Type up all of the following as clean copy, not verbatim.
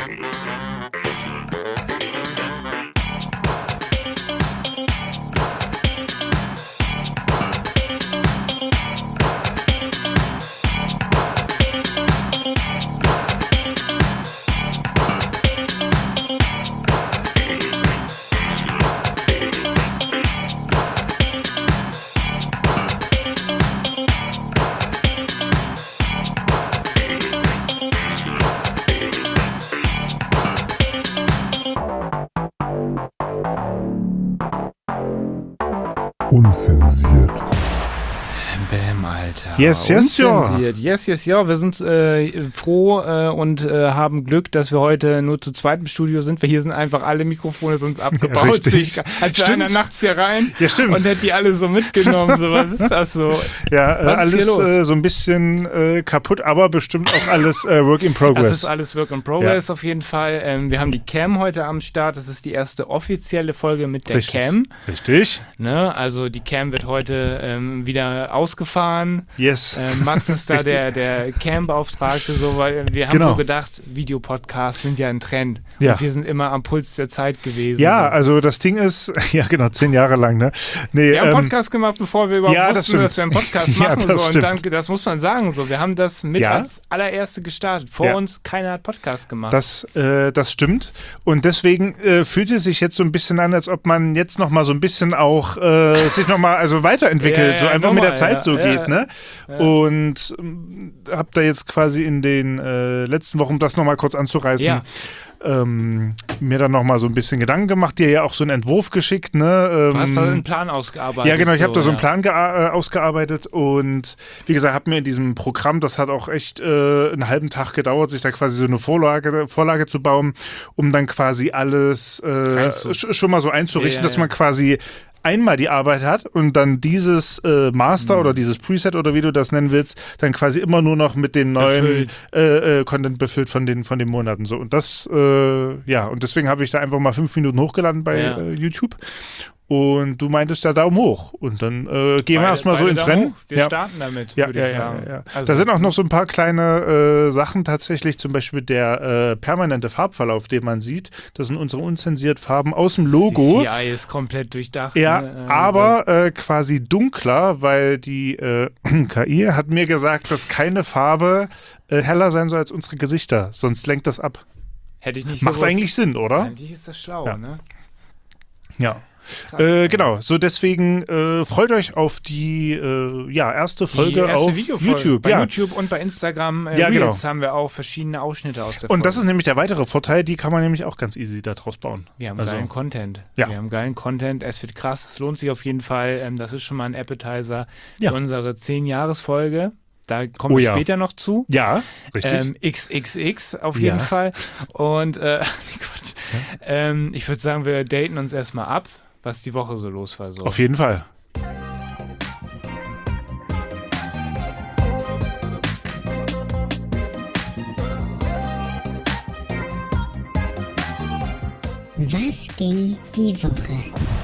Unzensiert. Bäm, Alter. Yes, yes, ja. Unzensiert. Yes, ja. Wir sind froh und haben Glück, dass wir heute nur zu zweit im Studio sind, weil hier sind einfach alle Mikrofone sonst abgebaut. Ja, richtig. Als wäre einer nachts hier rein und hätte die alle so mitgenommen. So, was ist das so? Ja, alles so ein bisschen kaputt, aber bestimmt auch alles Work in Progress. Das ist alles Work in Progress auf jeden Fall. Wir haben die Cam heute am Start. Das ist die erste offizielle Folge mit der Cam. Richtig. Ne? Also die Cam wird heute wieder ausgefahren. Yes. Max ist da der Cam-Beauftragte, so, weil wir haben so gedacht, Videopodcasts sind ja ein Trend. Ja. Und wir sind immer am Puls der Zeit gewesen. Ja, so. Also das Ding ist, 10 Jahre lang, ne? Nee, wir haben einen Podcast gemacht, bevor wir überhaupt wussten, dass wir einen Podcast machen. Und dann, das muss man sagen, so. Wir haben das mit als allererste gestartet. Vor uns, keiner hat Podcast gemacht. Das stimmt. Und deswegen fühlt es sich jetzt so ein bisschen an, als ob man jetzt noch mal so ein bisschen auch sich noch mal weiterentwickelt, so einfach mit der Zeit geht, ne? Ja. Und hab da jetzt quasi in den letzten Wochen, um das noch mal kurz anzureißen, mir dann noch mal so ein bisschen Gedanken gemacht, dir ja auch so einen Entwurf geschickt, ne? Du hast da einen Plan ausgearbeitet. Ja, genau, ich habe da so einen Plan ausgearbeitet und wie gesagt, habe mir in diesem Programm, das hat auch echt einen halben Tag gedauert, sich da quasi so eine Vorlage zu bauen, um dann quasi alles schon mal so einzurichten, dass man quasi einmal die Arbeit hat und dann dieses Master oder dieses Preset oder wie du das nennen willst, dann quasi immer nur noch mit dem neuen Content befüllt von den Monaten. So. Und das, und deswegen habe ich da einfach mal 5 Minuten hochgeladen bei YouTube. Und du meintest ja Daumen hoch. Und dann gehen wir erstmal so ins Rennen. Wir starten damit, würde ich sagen. Ja. Also, da sind auch noch so ein paar kleine Sachen tatsächlich, zum Beispiel der permanente Farbverlauf, den man sieht. Das sind unsere unzensiert Farben aus dem Logo. CCI ist komplett durchdacht. Ja, aber quasi dunkler, weil die KI hat mir gesagt, dass keine Farbe heller sein soll als unsere Gesichter. Sonst lenkt das ab. Hätte ich nicht Macht gewusst. eigentlich Sinn, oder? Eigentlich ist das schlau, ne? Ja. Genau, so deswegen freut euch auf die erste Folge auf YouTube. Bei YouTube und bei Instagram Reels haben wir auch verschiedene Ausschnitte aus der Folge. Und das ist nämlich der weitere Vorteil, die kann man nämlich auch ganz easy daraus bauen. Wir haben geilen Content. Ja. Wir haben geilen Content, es wird krass, es lohnt sich auf jeden Fall. Das ist schon mal ein Appetizer für unsere 10-Jahres-Folge. Da kommen wir später noch zu. Ja, richtig. XXX auf jeden Fall. Und ich würde sagen, wir daten uns erstmal ab, was die Woche so los war. So. Auf jeden Fall. Was ging die Woche?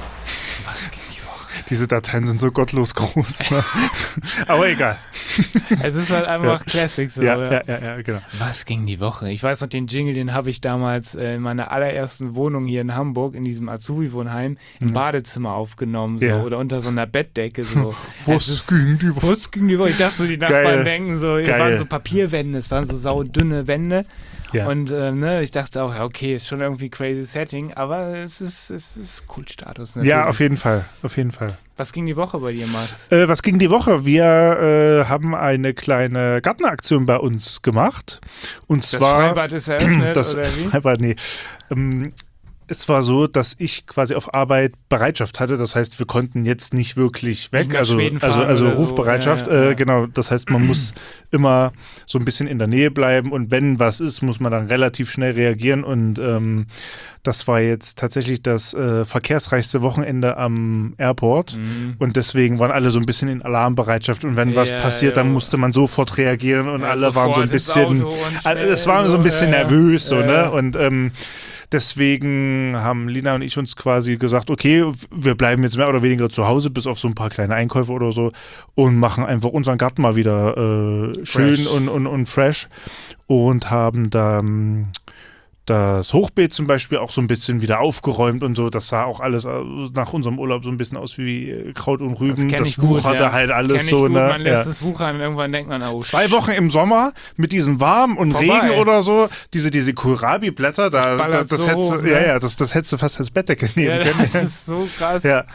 Diese Dateien sind so gottlos groß. Ne? Aber egal. Es ist halt einfach Classic. So, ja, genau. Was ging die Woche? Ich weiß noch, den Jingle, den habe ich damals in meiner allerersten Wohnung hier in Hamburg, in diesem Azubi-Wohnheim, im Badezimmer aufgenommen. So, oder unter so einer Bettdecke. So. Was ging die Woche? Ich dachte so, die Nachbarn denken so, es waren so Papierwände, es waren so saudünne Wände. Ja. Und ich dachte auch, okay, ist schon irgendwie crazy Setting, aber es ist Kultstatus. Natürlich. Ja, auf jeden Fall. Was ging die Woche bei dir, Max? Was ging die Woche? Wir haben eine kleine Gartenaktion bei uns gemacht. Und zwar, das Freibad ist eröffnet, oder wie? Freibad, nee. Es war so, dass ich quasi auf Arbeit Bereitschaft hatte. Das heißt, wir konnten jetzt nicht wirklich weg. Also Rufbereitschaft. So. Genau. Das heißt, man muss immer so ein bisschen in der Nähe bleiben. Und wenn was ist, muss man dann relativ schnell reagieren. Und das war jetzt tatsächlich das verkehrsreichste Wochenende am Airport. Und deswegen waren alle so ein bisschen in Alarmbereitschaft. Und wenn was passiert, dann musste man sofort reagieren. Und alle waren so ein bisschen, es waren so ein bisschen nervös. So, ne? Und deswegen haben Lina und ich uns quasi gesagt, okay, wir bleiben jetzt mehr oder weniger zu Hause, bis auf so ein paar kleine Einkäufe oder so und machen einfach unseren Garten mal wieder schön und fresh und haben dann das Hochbeet zum Beispiel auch so ein bisschen wieder aufgeräumt und so. Das sah auch alles nach unserem Urlaub so ein bisschen aus wie Kraut und Rüben. Das wucherte halt alles so. Ne? Man lässt es wuchern und irgendwann denkt man, oh, 2 Wochen im Sommer mit diesem Warm und Regen oder so, diese Kohlrabi-Blätter, das hättest du fast als Bettdecke nehmen können. Das ist so krass. Ja.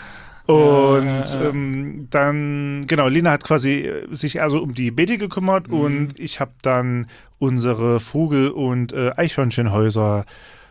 Und dann, genau, Lena hat quasi sich also um die Beete gekümmert und ich habe dann unsere Vogel- und Eichhörnchenhäuser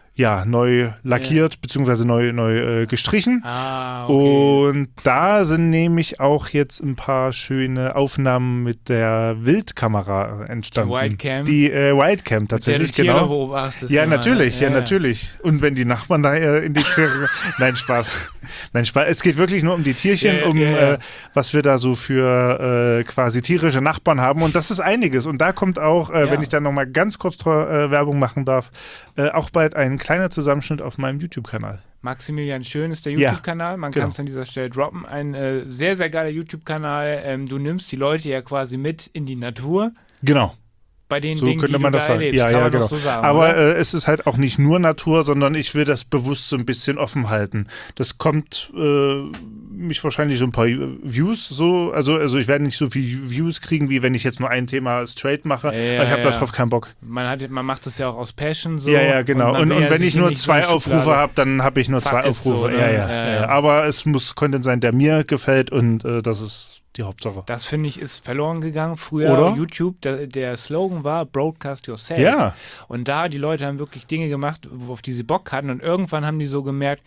neu lackiert, beziehungsweise neu gestrichen. Okay. Und da sind nämlich auch jetzt ein paar schöne Aufnahmen mit der Wildkamera entstanden. Die Wildcam? Die Wildcam tatsächlich, mit der du genau. Tiere beobachtest. Ja, natürlich, natürlich. Und wenn die Nachbarn da in die Quere... Nein, Spaß. Es geht wirklich nur um die Tierchen, was wir da so für quasi tierische Nachbarn haben. Und das ist einiges. Und da kommt auch, wenn ich dann nochmal ganz kurz Werbung machen darf, auch bald ein kleiner Zusammenschnitt auf meinem YouTube-Kanal. Maximilian Schön ist der YouTube-Kanal. Man kann es an dieser Stelle droppen. Ein sehr, sehr geiler YouTube-Kanal. Du nimmst die Leute ja quasi mit in die Natur. Genau. Bei den so Dingen, könnte die man du das da sagen. erlebst, kann man genau. so sagen. Aber es ist halt auch nicht nur Natur, sondern ich will das bewusst so ein bisschen offen halten. Das kommt mich wahrscheinlich so ein paar Views so, also ich werde nicht so viel Views kriegen, wie wenn ich jetzt nur ein Thema straight mache, aber ich habe darauf keinen Bock. Man macht es ja auch aus Passion so. Ja, genau. Und wenn ich nur 2 Aufrufe habe, dann habe ich nur 2 Aufrufe. So, Aber es muss Content sein, der mir gefällt und das ist die Hauptsache. Das, finde ich, ist verloren gegangen. Früher Oder? YouTube, der Slogan war Broadcast Yourself. Ja. Und da, die Leute haben wirklich Dinge gemacht, auf die sie Bock hatten. Und irgendwann haben die so gemerkt,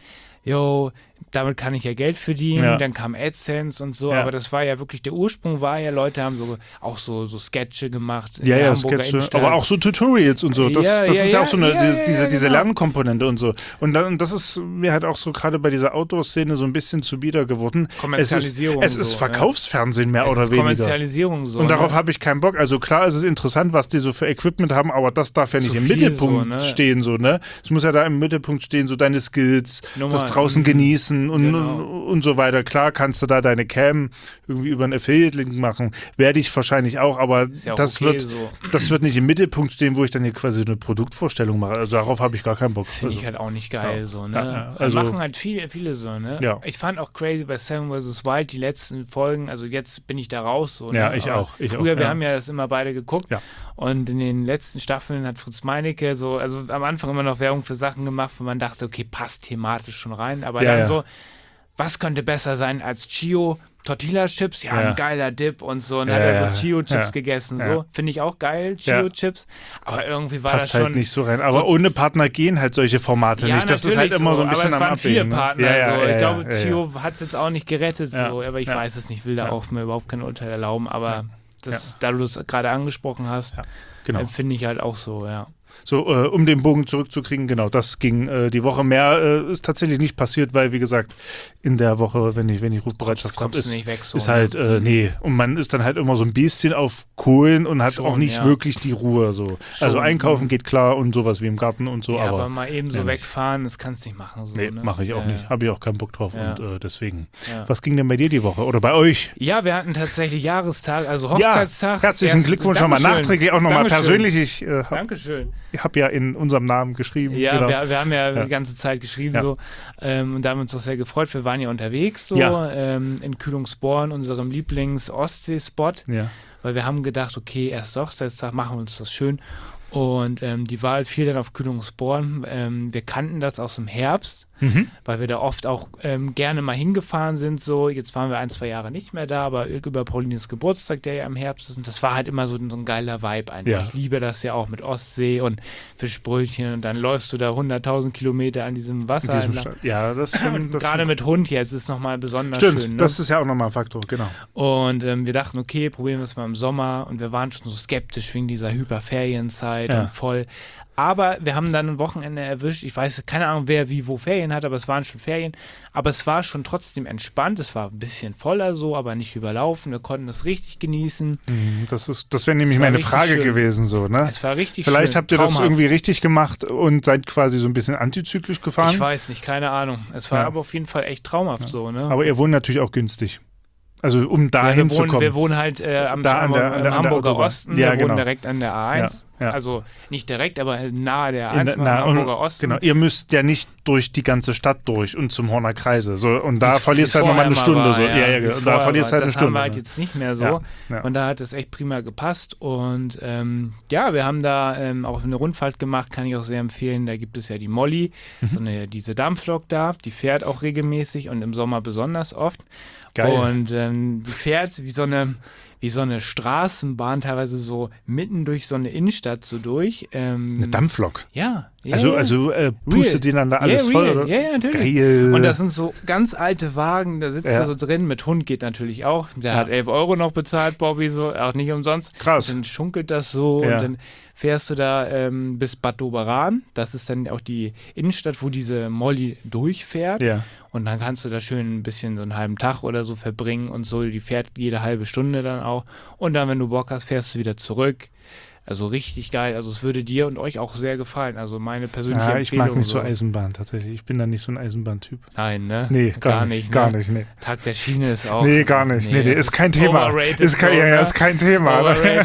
damit kann ich ja Geld verdienen. Ja. Dann kam AdSense und so. Aber das war ja wirklich, der Ursprung war ja, Leute haben auch so Sketche gemacht. Ja, Sketche. Aber auch so Tutorials und so. Das ist ja auch so diese Lernkomponente und so. Und das ist mir halt auch so gerade bei dieser Outdoor-Szene so ein bisschen zuwider geworden. Kommerzialisierung. Es ist Verkaufsfernsehen mehr oder weniger. Kommerzialisierung so. Und darauf habe ich keinen Bock. Also klar, es ist interessant, was die so für Equipment haben, aber das darf ja nicht im Mittelpunkt stehen. So, ne? Es muss ja da im Mittelpunkt stehen, so deine Skills, das draußen genießen und so weiter. Klar kannst du da deine Cam irgendwie über einen Affiliate-Link machen. Werde ich wahrscheinlich auch, aber das wird nicht im Mittelpunkt stehen, wo ich dann hier quasi eine Produktvorstellung mache. Also darauf habe ich gar keinen Bock. Finde ich halt auch nicht geil so, ne? Ja, also machen halt viele so, ne? Ja. Ich fand auch crazy bei Seven vs. Wild die letzten Folgen, also jetzt bin ich da raus so. Ja, ne? ich auch. Wir haben ja das immer beide geguckt. Ja. Und in den letzten Staffeln hat Fritz Meinecke so, also am Anfang immer noch Werbung für Sachen gemacht, wo man dachte, okay, passt thematisch schon rein, aber dann so, was könnte besser sein als Chio? Tortilla-Chips, ein geiler Dip und so. Und dann hat er so Chio-Chips gegessen. So. Finde ich auch geil, Chio-Chips. Aber irgendwie war passt das schon... halt nicht so rein. Aber ohne Partner gehen halt solche Formate nicht. Das ist halt immer so ein bisschen am Abwägen. Aber es waren 4 Partner. Ich glaube, Chio hat es jetzt auch nicht gerettet. So. Aber ich weiß es nicht, will da auch mir überhaupt kein Urteil erlauben. Aber da du es gerade angesprochen hast, finde ich halt auch so, So, um den Bogen zurückzukriegen, genau, das ging die Woche. Mehr ist tatsächlich nicht passiert, weil, wie gesagt, in der Woche, wenn ich Rufbereitschaft habe, ist halt, und man ist dann halt immer so ein bisschen auf Kohlen und hat auch nicht wirklich die Ruhe, so. Also einkaufen geht klar und sowas wie im Garten und so, aber mal eben so wegfahren, das kannst du nicht machen. So, ne? Mache ich auch nicht, habe ich auch keinen Bock drauf und deswegen. Was ging denn bei dir die Woche oder bei euch? Ja, wir hatten tatsächlich Jahrestag, also Hochzeitstag. Herzlichen Glückwunsch nochmal nachträglich, auch nochmal persönlich. Dankeschön. Ich habe ja in unserem Namen geschrieben. Ja, genau. wir haben ja die ganze Zeit geschrieben so. Und da haben wir uns auch sehr gefreut. Wir waren ja unterwegs so in Kühlungsborn, unserem Lieblings-Ostsee-Spot. Ja. Weil wir haben gedacht, okay, erst Hochzeitstag, machen wir uns das schön. Und die Wahl fiel dann auf Kühlungsborn. Wir kannten das aus dem Herbst, weil wir da oft auch gerne mal hingefahren sind. So. Jetzt waren wir 1-2 Jahre nicht mehr da, aber über Paulines Geburtstag, der ja im Herbst ist. Und das war halt immer so ein geiler Vibe einfach. Ja. Ich liebe das ja auch mit Ostsee und Fischbrötchen. Und dann läufst du da 100.000 Kilometer an diesem Wasser. Das gerade mit Hund jetzt ist es nochmal besonders schön. Ne? Das ist ja auch nochmal ein Faktor, genau. Und wir dachten, okay, probieren wir es mal im Sommer. Und wir waren schon so skeptisch wegen dieser Hyperferienzeit und voll. Aber wir haben dann ein Wochenende erwischt. Ich weiß, keine Ahnung, wer wie wo Ferien hat, aber es waren schon Ferien. Aber es war schon trotzdem entspannt. Es war ein bisschen voller so, aber nicht überlaufen. Wir konnten es richtig genießen. Das wäre nämlich meine Frage gewesen. So, ne? Es war richtig Vielleicht schön. Habt ihr das irgendwie richtig gemacht und seid quasi so ein bisschen antizyklisch gefahren? Ich weiß nicht, keine Ahnung. Es war aber auf jeden Fall echt traumhaft so. Ne? Aber ihr wohnt natürlich auch günstig. Also um da hinzukommen. Wir wohnen halt am Hamburger Osten. Wir wohnen direkt an der A1. Also nicht direkt, aber nahe der Hamburger Osten. Genau, ihr müsst ja nicht durch die ganze Stadt durch und zum Horner Kreise. So, und da verlierst du halt nochmal eine Stunde. Da verlierst du halt eine Stunde. Das haben wir halt jetzt nicht mehr so. Ja. Und da hat es echt prima gepasst. Und wir haben da auch eine Rundfahrt gemacht, kann ich auch sehr empfehlen. Da gibt es ja die Molly, diese Dampflok da, die fährt auch regelmäßig und im Sommer besonders oft. Geil. Und die fährt wie so eine Straßenbahn, teilweise so mitten durch so eine Innenstadt so durch. Eine Dampflok? Ja. Also pustet die dann da alles voll? Oder? Ja, natürlich. Geil. Und das sind so ganz alte Wagen, da sitzt er so drin, mit Hund geht natürlich auch. Der hat 11 € noch bezahlt, Bobby, so, auch nicht umsonst. Krass. Und dann schunkelt das so und dann fährst du da bis Bad Doberan. Das ist dann auch die Innenstadt, wo diese Molly durchfährt. Ja. Und dann kannst du da schön ein bisschen so einen halben Tag oder so verbringen und so. Die fährt jede halbe Stunde dann auch. Und dann, wenn du Bock hast, fährst du wieder zurück. Also richtig geil. Also es würde dir und euch auch sehr gefallen. Also meine persönliche Empfehlung. Ich mag nicht so Eisenbahn tatsächlich. Ich bin da nicht so ein Eisenbahntyp. Nein, ne? Nee, gar nicht. Gar nicht, nee. Tag der Schiene ist auch... Nee, gar nicht. Nee, ist kein Thema. Ist kein Thema. Overrated.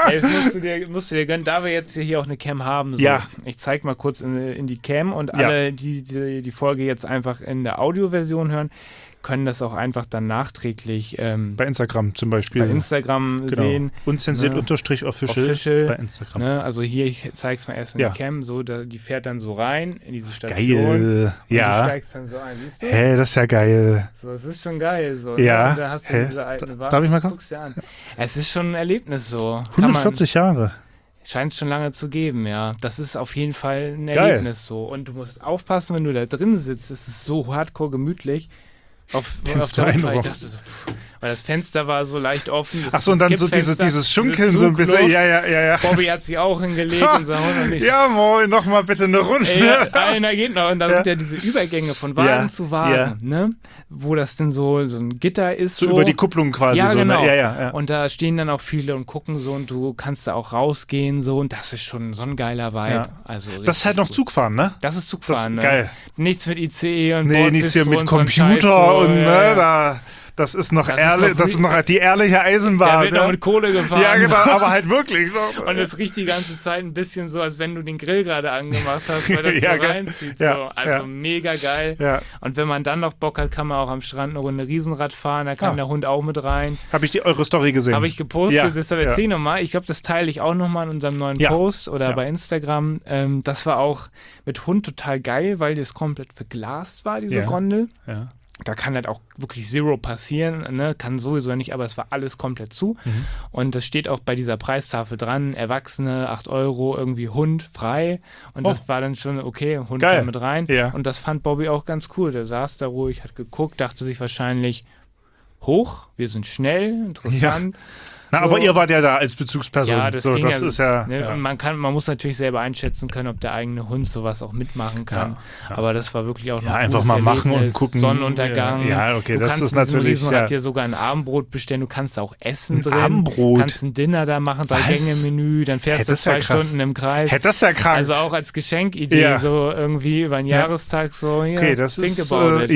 Das musst du dir gönnen. Da wir jetzt hier auch eine Cam haben, so. Ich zeig mal kurz in die Cam und alle, die Folge jetzt einfach in der Audioversion hören, können das auch einfach dann nachträglich bei Instagram zum Beispiel. Bei Instagram sehen. Unzensiert _official bei Instagram. Ne? Also hier, ich zeig's mal erst in die Cam, so, die fährt dann so rein in diese Station. Geil. Und du steigst dann so ein, siehst du? Das ist ja geil. So, es ist schon geil. So, ja. Und da hast du diese alten Wagen. Darf ich mal gucken? Guckst dir an. Es ist schon ein Erlebnis so. 140 Jahre. Scheint es schon lange zu geben, ja. Das ist auf jeden Fall ein Erlebnis so. Und du musst aufpassen, wenn du da drin sitzt. Es ist so hardcore gemütlich. Auf der Rückfahrt, ich dachte so, weil das Fenster war so leicht offen. Ach so, und dann so dieses Schunkeln so ein bisschen. Ja. Bobby hat sich auch hingelegt und so. Ja, moin, nochmal bitte eine Runde. Einer geht noch. Und da sind ja diese Übergänge von Wagen zu Wagen, ne? Wo das denn so ein Gitter ist. So über die Kupplung quasi. Ja, so, genau. Ne? Ja. Und da stehen dann auch viele und gucken so und du kannst da auch rausgehen so und das ist schon so ein geiler Vibe. Ja. Also das ist halt noch Zugfahren, ne? Das ist Zugfahren, das ist geil. Nichts mit ICE und nichts hier mit Computer und ne, das ist noch ehrlich, das ist noch die ehrliche Eisenbahn. Da wird noch mit Kohle gefahren. Ja, genau, aber halt wirklich. Und es riecht die ganze Zeit ein bisschen so, als wenn du den Grill gerade angemacht hast, weil das so reinzieht. So. Also mega geil. Ja. Und wenn man dann noch Bock hat, kann man auch am Strand eine Runde Riesenrad fahren, da kann der Hund auch mit rein. Habe ich eure Story gesehen. Habe ich gepostet, deshalb erzähl nochmal. Ich glaube, das teile ich auch nochmal in unserem neuen Post oder bei Instagram. Das war auch mit Hund total geil, weil das komplett verglast war, diese Gondel. Ja. Da kann halt auch wirklich Zero passieren, ne? Kann sowieso nicht, aber es war alles komplett zu. Und das steht auch bei dieser Preistafel dran, Erwachsene, 8 €, irgendwie Hund frei. Und das war dann schon, okay, Hund kann mit rein. Ja. Und das fand Bobby auch ganz cool. Der saß da ruhig, hat geguckt, dachte sich wahrscheinlich, hoch, wir sind schnell, interessant. Na, aber ihr wart ja da als Bezugsperson. Ja, das ist ja. Ne? Und man muss natürlich selber einschätzen können, ob der eigene Hund sowas auch mitmachen kann. Ja. Aber das war wirklich auch noch ein einfach mal machen und gucken. Sonnenuntergang. Ja, okay, das ist natürlich. Du kannst dir sogar ein Abendbrot bestellen. Du kannst auch essen drin. Abendbrot. Du kannst ein Dinner da machen, 3-Gänge-Menü. Dann fährst du 2 Stunden im Kreis. Das ist ja krank. Also auch als Geschenkidee so irgendwie über einen Jahrestag so. Hier, okay, das ist.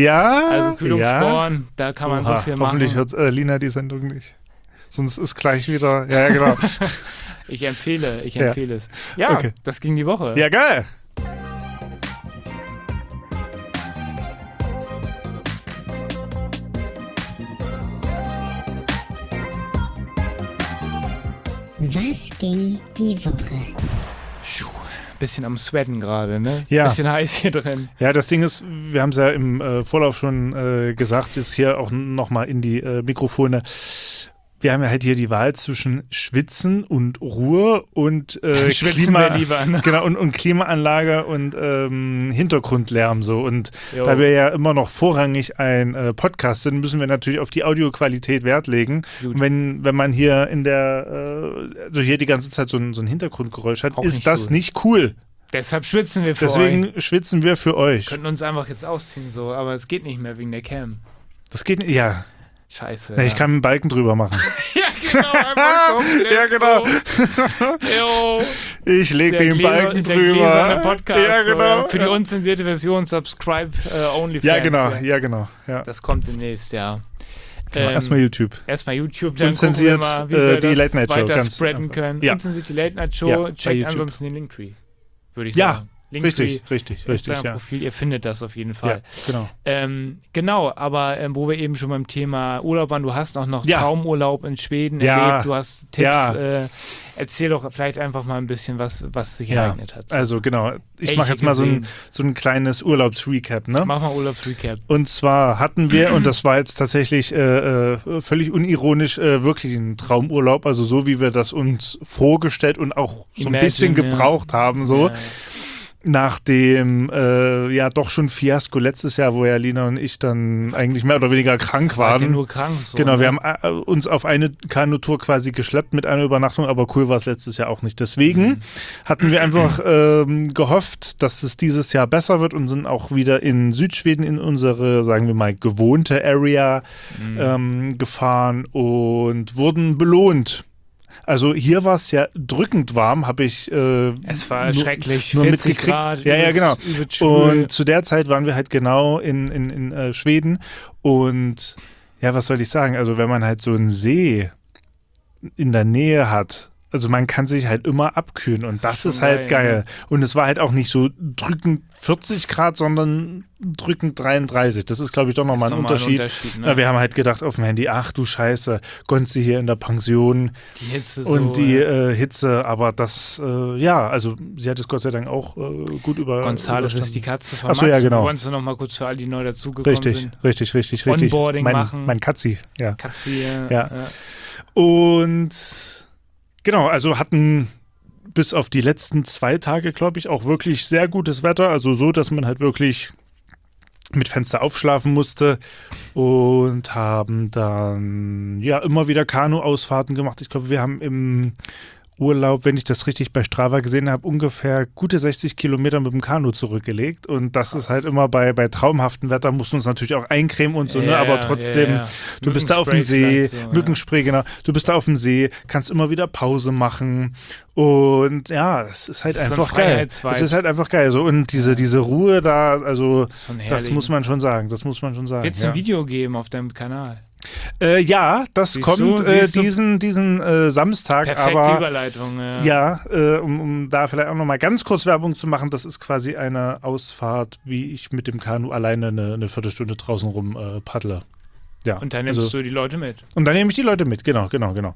Also Kühlungsborn, da kann man so viel machen. Hoffentlich hört Lina die Sendung nicht. Sonst ist gleich wieder. Ja, genau. Ich empfehle es. Ja, das ging die Woche. Ja, geil. Was ging die Woche? Bisschen am Sweaten gerade, ne? Ja. Bisschen heiß hier drin. Ja, das Ding ist, wir haben es ja im Vorlauf schon gesagt, ist hier auch nochmal in die Mikrofone. Wir haben ja halt hier die Wahl zwischen Schwitzen und Ruhe und und Klimaanlage und Hintergrundlärm so. Und da wir ja immer noch vorrangig ein Podcast sind, müssen wir natürlich auf die Audioqualität Wert legen. Und wenn man hier in der also hier die ganze Zeit so ein Hintergrundgeräusch hat, ist das nicht cool. Deshalb schwitzen wir für euch. Deswegen schwitzen wir für euch. Wir könnten uns einfach jetzt ausziehen so, aber es geht nicht mehr wegen der Cam. Das geht nicht, ja. Scheiße. Ich kann einen Balken drüber machen. Ja, genau, einfach komplett. Ja, genau. So. Ich leg den Balken drüber. Der Podcast, ja, genau. So. Für die unzensierte Version subscribe only. Ja, genau. Ja. Das kommt demnächst, ja. Erstmal YouTube. Dann unzensiert, gucken wir mal, wie wir die Late Night Show. weiter spreaden können. Ja. Unzensiert die Late Night Show. Ja, Checkt ansonsten den Linktree, würde ich Ja. sagen. Linktree, Richtig, ja. Profil, ihr findet das auf jeden Fall. Ja, genau. Genau, aber wo wir eben schon beim Thema Urlaub waren, du hast auch noch Traumurlaub in Schweden erlebt, du hast Tipps. Ja. Erzähl doch vielleicht einfach mal ein bisschen, was sich ereignet hat. Also genau, ich mache jetzt mal so ein kleines Urlaubsrecap. Ne? Mach mal Urlaubsrecap. Und zwar hatten wir, und das war jetzt tatsächlich völlig unironisch, wirklich ein Traumurlaub, also so wie wir das uns vorgestellt und auch so ein bisschen gebraucht haben, so. Ja. Nach dem doch schon Fiasko letztes Jahr, wo ja Lina und ich dann eigentlich mehr oder weniger krank waren. Nur krank, so, genau, wir haben uns auf eine Kanutour quasi geschleppt mit einer Übernachtung, aber cool war es letztes Jahr auch nicht. Deswegen hatten wir einfach gehofft, dass es dieses Jahr besser wird und sind auch wieder in Südschweden in unsere, sagen wir mal, gewohnte Area gefahren und wurden belohnt. Also hier war es ja drückend warm, habe ich es war schrecklich, nur 40 mitgekriegt. Grad, ja, genau. Und zu der Zeit waren wir halt genau in Schweden und ja, was soll ich sagen, also wenn man halt so einen See in der Nähe hat, also man kann sich halt immer abkühlen und das ist halt geil. Und es war halt auch nicht so drückend 40 Grad, sondern drückend 33. Das ist, glaube ich, doch nochmal ein Unterschied. Ne? Wir haben halt gedacht auf dem Handy, ach du Scheiße, Gonzi hier in der Pension. Die Hitze und die Hitze, aber das, also sie hat es Gott sei Dank auch gut über. Gonzales ist die Katze von Max. Achso, ja, genau. Wir wollen es noch mal kurz für alle, die neu dazugekommen sind. Richtig. Onboarding machen. Mein Katzi, ja. Katzi, ja. Und genau, also hatten bis auf die letzten 2 Tage, glaube ich, auch wirklich sehr gutes Wetter. Also so, dass man halt wirklich mit Fenster aufschlafen musste und haben dann immer wieder Kanu-Ausfahrten gemacht. Ich glaube, wir haben im Urlaub, wenn ich das richtig bei Strava gesehen habe, ungefähr gute 60 Kilometer mit dem Kanu zurückgelegt und das ist halt immer bei traumhaftem Wetter, musst du uns natürlich auch eincremen und so, ne? Aber trotzdem, du bist da auf dem See, so, Mückenspray, genau, du bist da auf dem See, kannst immer wieder Pause machen und ja, es ist halt einfach geil. Es ist halt einfach geil, so und diese Ruhe da, also das muss man schon sagen, Wird es ein Video geben auf deinem Kanal? Das kommt diesen Samstag. Perfekte Überleitung. Um da vielleicht auch nochmal ganz kurz Werbung zu machen, das ist quasi eine Ausfahrt, wie ich mit dem Kanu alleine eine Viertelstunde draußen rum paddle. Ja, und dann nimmst du die Leute mit. Und dann nehme ich die Leute mit, genau.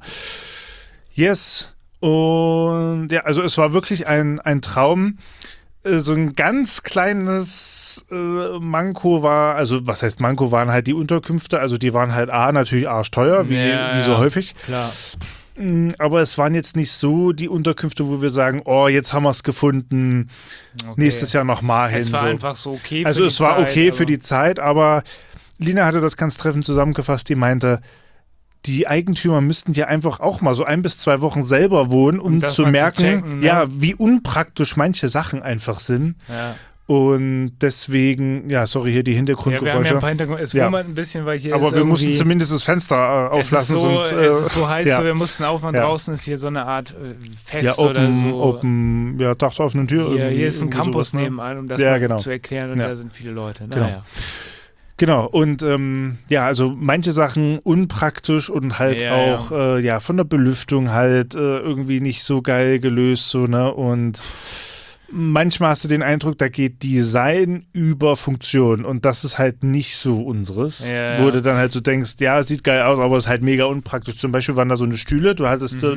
Yes. Und ja, also es war wirklich ein Traum. So ein ganz kleines Manko war, also was heißt Manko, waren halt die Unterkünfte, also die waren halt natürlich arschteuer, wie so häufig. Klar. Aber es waren jetzt nicht so die Unterkünfte, wo wir sagen, oh, jetzt haben wir es gefunden, nächstes Jahr nochmal hin. Es war einfach so okay für die Zeit. Also es war okay für die Zeit, aber Lina hatte das ganz treffend zusammengefasst, die meinte, die Eigentümer müssten ja einfach auch mal so 1 bis 2 Wochen selber wohnen, um zu merken, checken, ne? Wie unpraktisch manche Sachen einfach sind. Ja. Und deswegen, hier die Hintergrundgeräusche. Ja, wir haben ja ein paar Hintergründe. Es wummert ein bisschen, weil hier aber wir mussten zumindest das Fenster auflassen. Es ist so heiß, so, wir mussten aufmachen. Draußen ist hier so eine Art Fest oder so. Dachsoffene Tür. Hier ist ein Campus sowas, nebenan, um das mal zu erklären. Und da sind viele Leute. Genau, und also manche Sachen unpraktisch und halt auch von der Belüftung halt irgendwie nicht so geil gelöst, so, ne? Und manchmal hast du den Eindruck, da geht Design über Funktion und das ist halt nicht so unseres. Wo du dann halt so denkst, ja, sieht geil aus, aber ist halt mega unpraktisch. Zum Beispiel waren da so eine Stühle, du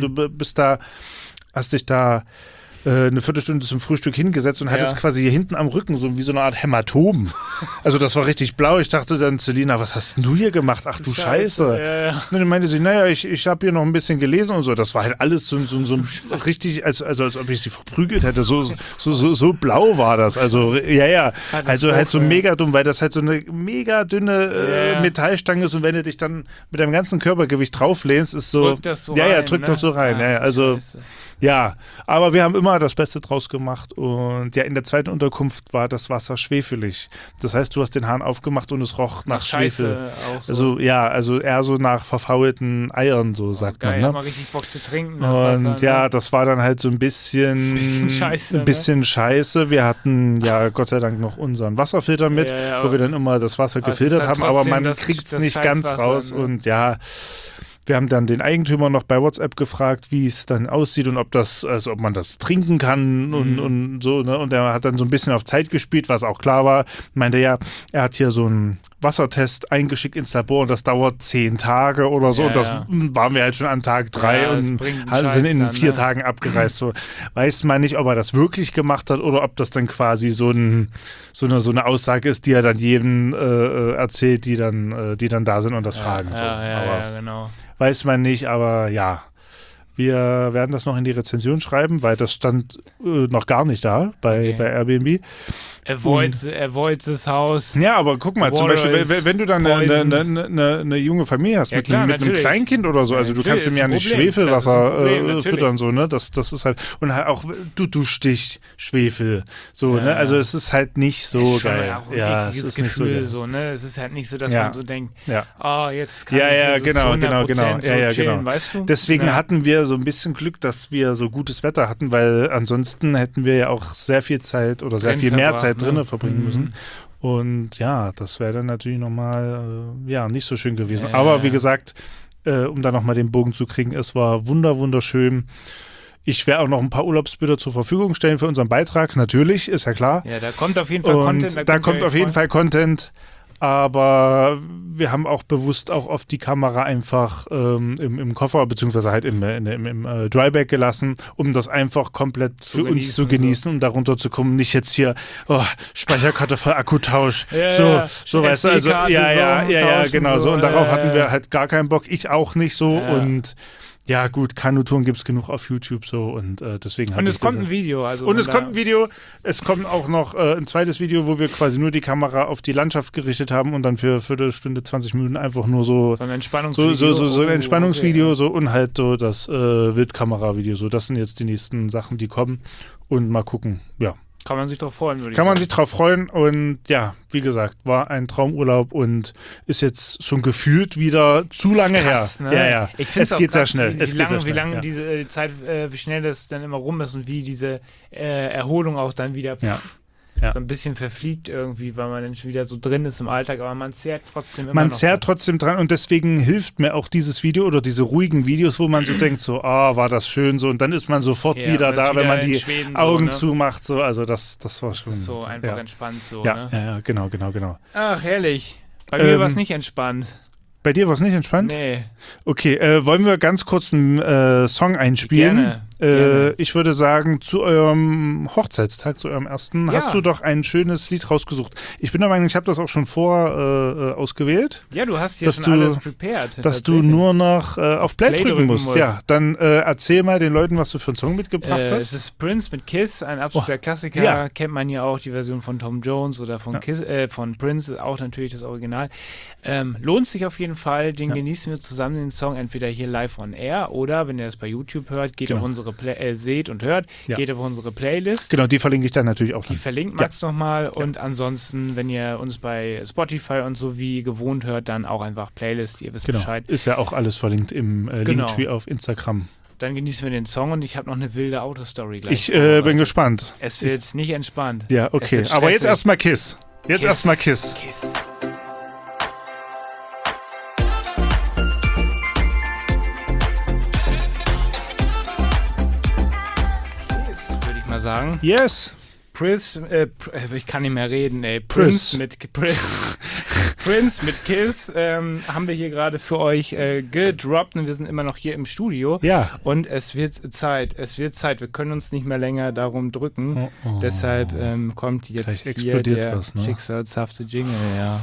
hast dich da eine Viertelstunde zum Frühstück hingesetzt und hattest quasi hier hinten am Rücken so wie so eine Art Hämatom. Also das war richtig blau. Ich dachte dann, Selina, was hast denn du hier gemacht? Ach du Scheiße. Und dann meinte sie, ich habe hier noch ein bisschen gelesen und so. Das war halt alles so richtig, als ob ich sie verprügelt hätte. So blau war das. Also, also halt so mega dumm, weil das halt so eine mega dünne Metallstange ist und wenn du dich dann mit deinem ganzen Körpergewicht drauflehnst, ist so. Drückt das so rein. Drückt das so rein. Also, Ja, aber wir haben immer das Beste draus gemacht und ja, in der zweiten Unterkunft war das Wasser schwefelig. Das heißt, du hast den Hahn aufgemacht und es roch nach Schwefel. Auch so. Also eher so nach verfaulten Eiern, so sagt geil, man. Ne? Hat man richtig Bock zu trinken. Das Wasser, ja, ne? Das war dann halt so ein bisschen scheiße. Wir hatten ja Gott sei Dank noch unseren Wasserfilter mit, wo wir dann immer das Wasser gefiltert haben, aber man kriegt es nicht ganz raus. Ne? Und ja, wir haben dann den Eigentümer noch bei WhatsApp gefragt, wie es dann aussieht und ob man das trinken kann und so. Ne? Und er hat dann so ein bisschen auf Zeit gespielt, was auch klar war. Meinte ja, er hat hier so einen Wassertest eingeschickt ins Labor und das dauert 10 Tage oder so. Und das waren wir halt schon an Tag 3 und sind in 4 Tagen abgereist. So weiß man nicht, ob er das wirklich gemacht hat oder ob das dann quasi so eine Aussage ist, die er dann jedem erzählt, die dann da sind und das fragen. So. Ja, genau. Weiß man nicht, aber ja. Wir werden das noch in die Rezension schreiben, weil das stand noch gar nicht da bei Airbnb. Avoids Haus. Ja, aber guck mal, zum Beispiel, wenn du dann eine junge Familie hast mit einem Kleinkind oder so, also du kannst ihm ja nicht Schwefelwasser füttern, so, ne? Das ist halt, und halt auch, du duschst dich Schwefel, so, ne? Also es ist halt nicht so geil. Auch ein es ist Gefühl, nicht so, ne? Es ist halt nicht so, dass man so denkt, jetzt kann ich genau. chillen, weißt du? Deswegen hatten wir so ein bisschen Glück, dass wir so gutes Wetter hatten, weil ansonsten hätten wir ja auch sehr viel Zeit oder sehr viel mehr Zeit drinnen verbringen müssen. Und ja, das wäre dann natürlich nochmal nicht so schön gewesen. Aber wie gesagt, um da nochmal den Bogen zu kriegen, es war wunderschön. Ich werde auch noch ein paar Urlaubsbilder zur Verfügung stellen für unseren Beitrag. Natürlich, ist ja klar. Ja, da kommt auf jeden Fall Content. Da kommt auf jeden Fall Content. Aber wir haben auch bewusst auch oft die Kamera einfach im Koffer beziehungsweise halt im Dryback gelassen, um das einfach komplett für uns zu genießen und darunter zu kommen. Nicht jetzt hier Speicherkarte voll Akkutausch. So weißt du, also genau so. Und darauf hatten wir halt gar keinen Bock. Ich auch nicht so und ja, gut, Kanutouren gibt es genug auf YouTube so und deswegen Und es kommt ein Video. Es kommt auch noch ein zweites Video, wo wir quasi nur die Kamera auf die Landschaft gerichtet haben und dann für Viertelstunde, 20 Minuten einfach nur so ein Entspannungsvideo. So ein Entspannungsvideo so und halt so das Wildkamera-Video. So, das sind jetzt die nächsten Sachen, die kommen und mal gucken, ja. Kann man sich drauf freuen, würde ich sagen. Kann man sich drauf freuen und ja, wie gesagt, war ein Traumurlaub und ist jetzt schon gefühlt wieder zu lange krass, her. Ne? Ja. Ich finde es geht sehr schnell. Wie lange diese Zeit, wie schnell das dann immer rum ist und wie diese Erholung auch dann wieder so ein bisschen verfliegt irgendwie, weil man dann schon wieder so drin ist im Alltag, aber man zerrt trotzdem trotzdem dran und deswegen hilft mir auch dieses Video oder diese ruhigen Videos, wo man so denkt, so, war das schön so und dann ist man sofort wieder da, wenn man die Augen zumacht, so, also das war schon. Das ist so einfach entspannt so, ne? Ja, genau. Ach, herrlich. Bei mir war es nicht entspannt. Bei dir war es nicht entspannt? Nee. Okay, wollen wir ganz kurz einen Song einspielen? Gerne. Ich würde sagen, zu eurem Hochzeitstag, zu eurem ersten, hast du doch ein schönes Lied rausgesucht. Ich bin der Meinung, ich habe das auch schon ausgewählt. Ja, du hast hier schon alles prepared. Dass du nur noch auf Play drücken musst. Ja, dann erzähl mal den Leuten, was du für einen Song mitgebracht hast. Es ist Prince mit Kiss, ein absoluter Klassiker. Ja. Kennt man ja auch, die Version von Tom Jones oder von von Prince, auch natürlich das Original. Lohnt sich auf jeden Fall, den genießen wir zusammen, den Song, entweder hier live on air oder, wenn ihr es bei YouTube hört, geht auf unsere seht und hört, geht auf unsere Playlist. Genau, die verlinke ich dann natürlich auch. Die verlinkt Max nochmal und ansonsten, wenn ihr uns bei Spotify und so wie gewohnt hört, dann auch einfach Playlist, ihr wisst Bescheid. Ist ja auch alles verlinkt im Linktree auf Instagram. Dann genießen wir den Song und ich habe noch eine wilde Autostory gleich. Ich bin gespannt. Es wird nicht entspannt. Ja, okay. Aber jetzt erstmal Kiss. Kiss. Sagen. Yes. Prince, ich kann nicht mehr reden, ey. Prince mit Kiss haben wir hier gerade für euch gedroppt und wir sind immer noch hier im Studio. Ja. Und es wird Zeit. Wir können uns nicht mehr länger darum drücken. Deshalb kommt jetzt hier der schicksalshafte Jingle, ja.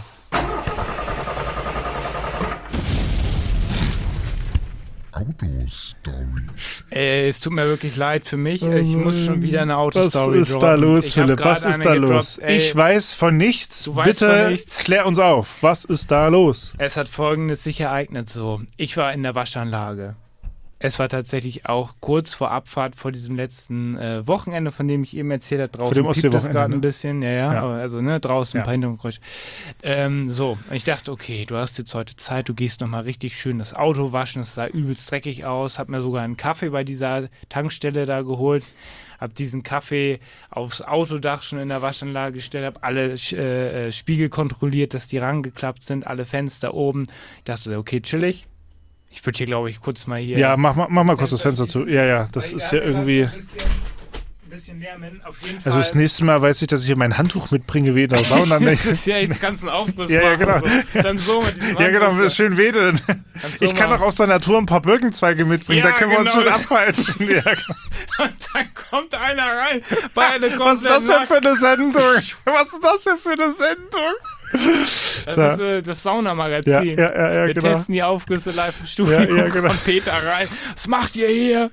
Autostory. Es tut mir wirklich leid für mich. Ich muss schon wieder eine Autostory droppen. Was ist da los, Philipp? Was ist da los? Ich weiß von nichts. Bitte klär uns auf. Was ist da los? Es hat Folgendes sich ereignet so. Ich war in der Waschanlage. Es war tatsächlich auch kurz vor Abfahrt vor diesem letzten Wochenende, von dem ich eben erzählt habe. Draußen piept das gerade ein bisschen. Ja. Also draußen ein paar Hintergrundgeräusche. So, und ich dachte, okay, du hast jetzt heute Zeit, du gehst nochmal richtig schön das Auto waschen. Es sah übelst dreckig aus. Hab mir sogar einen Kaffee bei dieser Tankstelle da geholt. Hab diesen Kaffee aufs Autodach schon in der Waschanlage gestellt, hab alle Spiegel kontrolliert, dass die rangeklappt sind, alle Fenster oben. Ich dachte, okay, chillig. Ich würde hier, glaube ich, kurz mal hier... Ja, mach mal kurz das Fenster zu. Ja, das ist ja irgendwie... Ein bisschen Lärmen, auf jeden Fall. Also das nächste Mal weiß ich, dass ich hier mein Handtuch mitbringe, wie in der Sauna. Das ist ja jetzt ganzen Aufguss ja, genau. So. Dann so mit diesem Ja, genau, das ist schön wedeln. Ich kann auch aus der Natur ein paar Birkenzweige mitbringen, da können wir uns schon abfalschen. Ja. Und dann kommt einer rein bei einer Was ist das denn für eine Sendung? Was ist das denn für eine Sendung? Das ist das Saunamagazin. Ja, wir testen die Aufgüsse live im Studio. Genau. Kommt Peter rein. Was macht ihr hier?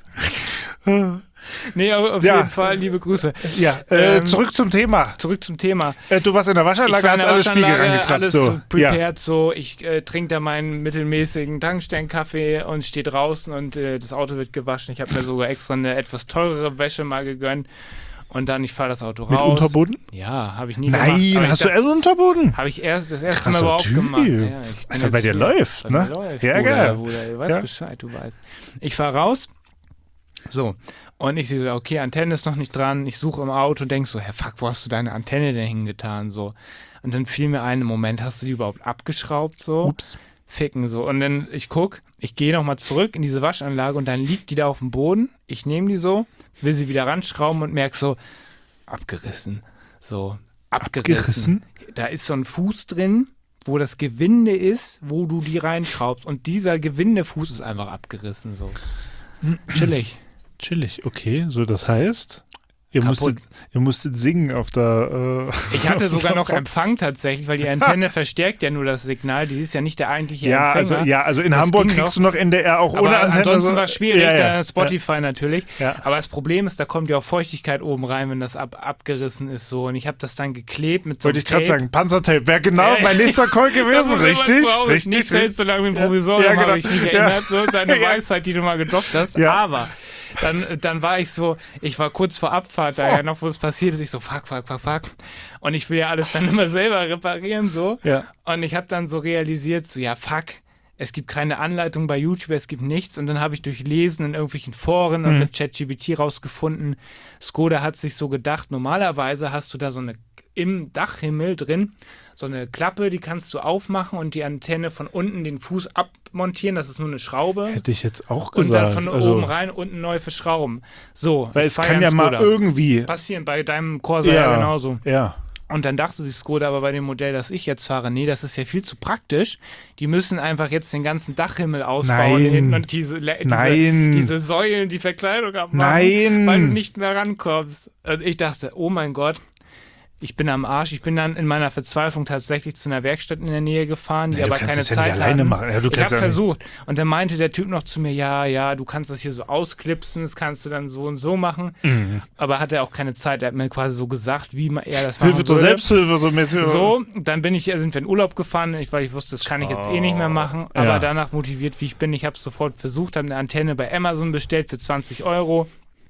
Nee, auf jeden Fall, liebe Grüße. Ja, zurück zum Thema. Du warst in der Waschanlage, hast alle Spiegel rangeklappt. Alles so prepared, so. Ich trinke da meinen mittelmäßigen Tankstellenkaffee und stehe draußen und das Auto wird gewaschen. Ich habe mir sogar extra eine etwas teurere Wäsche mal gegönnt. Und dann, ich fahre das Auto raus. Mit Unterboden? Ja, habe ich nie gemacht. Nein, hast du erst Unterboden? Habe ich das erste Mal überhaupt gemacht. Ja, also bei dir läuft, ne? Ja, geil. Du weißt Bescheid, du weißt. Ich fahre raus. So. Und ich sehe so, okay, Antenne ist noch nicht dran. Ich suche im Auto und denke so, fuck, wo hast du deine Antenne denn hingetan? So. Und dann fiel mir ein, Moment, hast du die überhaupt abgeschraubt? So. Ups. Ficken so. Und dann, ich gehe nochmal zurück in diese Waschanlage und dann liegt die da auf dem Boden. Ich nehme die so, will sie wieder ranschrauben und merke so, abgerissen. So, abgerissen. Da ist so ein Fuß drin, wo das Gewinde ist, wo du die reinschraubst. Und dieser Gewindefuß ist einfach abgerissen. So. Chillig, okay. So, das heißt, ihr musstet singen auf der... ich hatte sogar noch Empfang tatsächlich, weil die Antenne verstärkt ja nur das Signal. Die ist ja nicht der eigentliche Empfänger. Also in Hamburg kriegst du noch NDR auch ohne Antenne. Ansonsten war es schwierig, da Spotify natürlich. Ja. Aber das Problem ist, da kommt ja auch Feuchtigkeit oben rein, wenn das abgerissen ist. So. Und ich habe das dann geklebt mit so einem Wollte ich gerade sagen, Panzertape wäre genau mein nächster Call gewesen, richtig? Nicht selbst so lange mit dem Provisorium, habe ich mich erinnert. So, deine Weisheit, die du mal gedroppt hast. Ja. Aber... Dann war ich war kurz vor Abfahrt, da noch, wo es passiert ist, ich so, fuck. Und ich will ja alles dann immer selber reparieren, so. Ja. Und ich habe dann so realisiert, so, ja, fuck, es gibt keine Anleitung bei YouTube, es gibt nichts. Und dann habe ich durch Lesen in irgendwelchen Foren und mit ChatGPT rausgefunden, Skoda hat sich so gedacht, normalerweise hast du da so eine im Dachhimmel drin so eine Klappe, die kannst du aufmachen und die Antenne von unten den Fuß abmontieren. Das ist nur eine Schraube. Hätte ich jetzt auch gesagt. Und dann von oben rein unten neu verschrauben. So. Weil es kann ja mal irgendwie passieren, bei deinem Corsa ja genauso. Ja. Und dann dachte sich Skoda aber bei dem Modell, das ich jetzt fahre, nee, das ist ja viel zu praktisch. Die müssen einfach jetzt den ganzen Dachhimmel ausbauen hinten und diese Säulen, die Verkleidung abmachen, weil du nicht mehr rankommst. Und ich dachte, oh mein Gott, ich bin am Arsch. Ich bin dann in meiner Verzweiflung tatsächlich zu einer Werkstatt in der Nähe gefahren, die aber keine Zeit hatten. Ja, ich habe versucht. Und dann meinte der Typ noch zu mir, ja, du kannst das hier so ausklipsen, das kannst du dann so und so machen. Mhm. Aber hat er auch keine Zeit. Er hat mir quasi so gesagt, wie er das machen würde. Hilfe zur Selbsthilfe, so mäßig. So, dann sind wir in Urlaub gefahren, weil ich wusste, das kann ich jetzt eh nicht mehr machen. Aber danach motiviert, wie ich bin, ich habe es sofort versucht, habe eine Antenne bei Amazon bestellt für 20 €.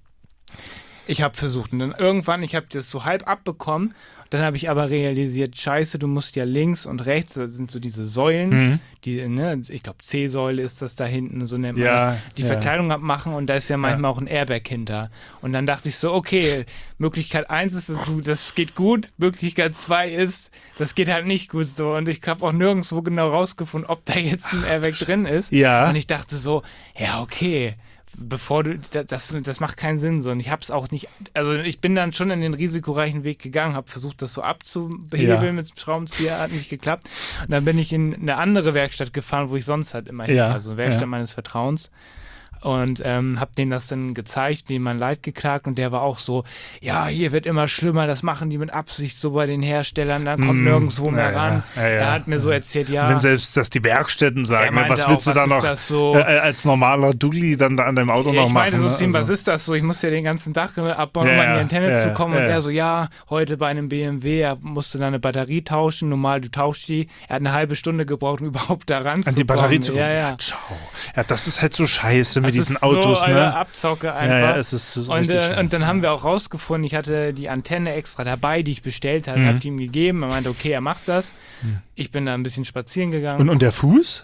Ich habe versucht und dann irgendwann, ich habe das so halb abbekommen, dann habe ich aber realisiert, scheiße, du musst ja links und rechts, da sind so diese Säulen, die, ich glaube C-Säule ist das da hinten, so nennt man die Verkleidung abmachen und da ist ja manchmal auch ein Airbag hinter. Und dann dachte ich so, okay, Möglichkeit 1 ist, das geht gut, Möglichkeit 2 ist, das geht halt nicht gut so und ich habe auch nirgendwo genau rausgefunden, ob da jetzt ein Airbag drin ist. Ja. Und ich dachte so, ja, okay, bevor du, das macht keinen Sinn so und ich hab's auch nicht, also ich bin dann schon in den risikoreichen Weg gegangen, habe versucht das so abzubehebeln mit dem Schraubenzieher, hat nicht geklappt und dann bin ich in eine andere Werkstatt gefahren, wo ich sonst halt immer hin, also eine Werkstatt meines Vertrauens und habe denen das dann gezeigt, denen mein Leid geklagt und der war auch so, ja, hier wird immer schlimmer, das machen die mit Absicht so bei den Herstellern, da kommt nirgendwo mehr ran. Er hat mir so erzählt, Wenn selbst das die Werkstätten sagen, was willst du da noch als normaler Dulli dann da an deinem Auto noch machen? Ich meinte so zu ihm, was ist das so? Ich muss ja den ganzen Tag abbauen, um an die Antenne zu kommen und er so, heute bei einem BMW, er musste da eine Batterie tauschen, normal, du tauschst die, er hat eine halbe Stunde gebraucht, um überhaupt da ranzukommen. An die Batterie zu kommen? Ja. Ciao. Ja, das ist halt so scheiße mit diesen Autos, so ne? eine Abzocke einfach. Ja, es ist so und dann haben wir auch rausgefunden, ich hatte die Antenne extra dabei, die ich bestellt hatte, habe die ihm gegeben. Er meinte, okay, er macht das. Ich bin da ein bisschen spazieren gegangen. Und der Fuß?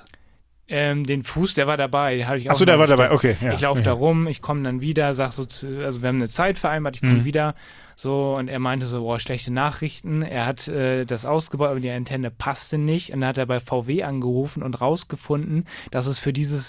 Den Fuß, der war dabei. Den hatte ich auch Achso, der war dabei, okay. Ja, ich laufe da rum, ich komme dann wieder, sag so, also wir haben eine Zeit vereinbart, ich komme wieder. So, und er meinte so, boah, schlechte Nachrichten. Er hat das ausgebaut, aber die Antenne passte nicht. Und dann hat er bei VW angerufen und rausgefunden, dass es für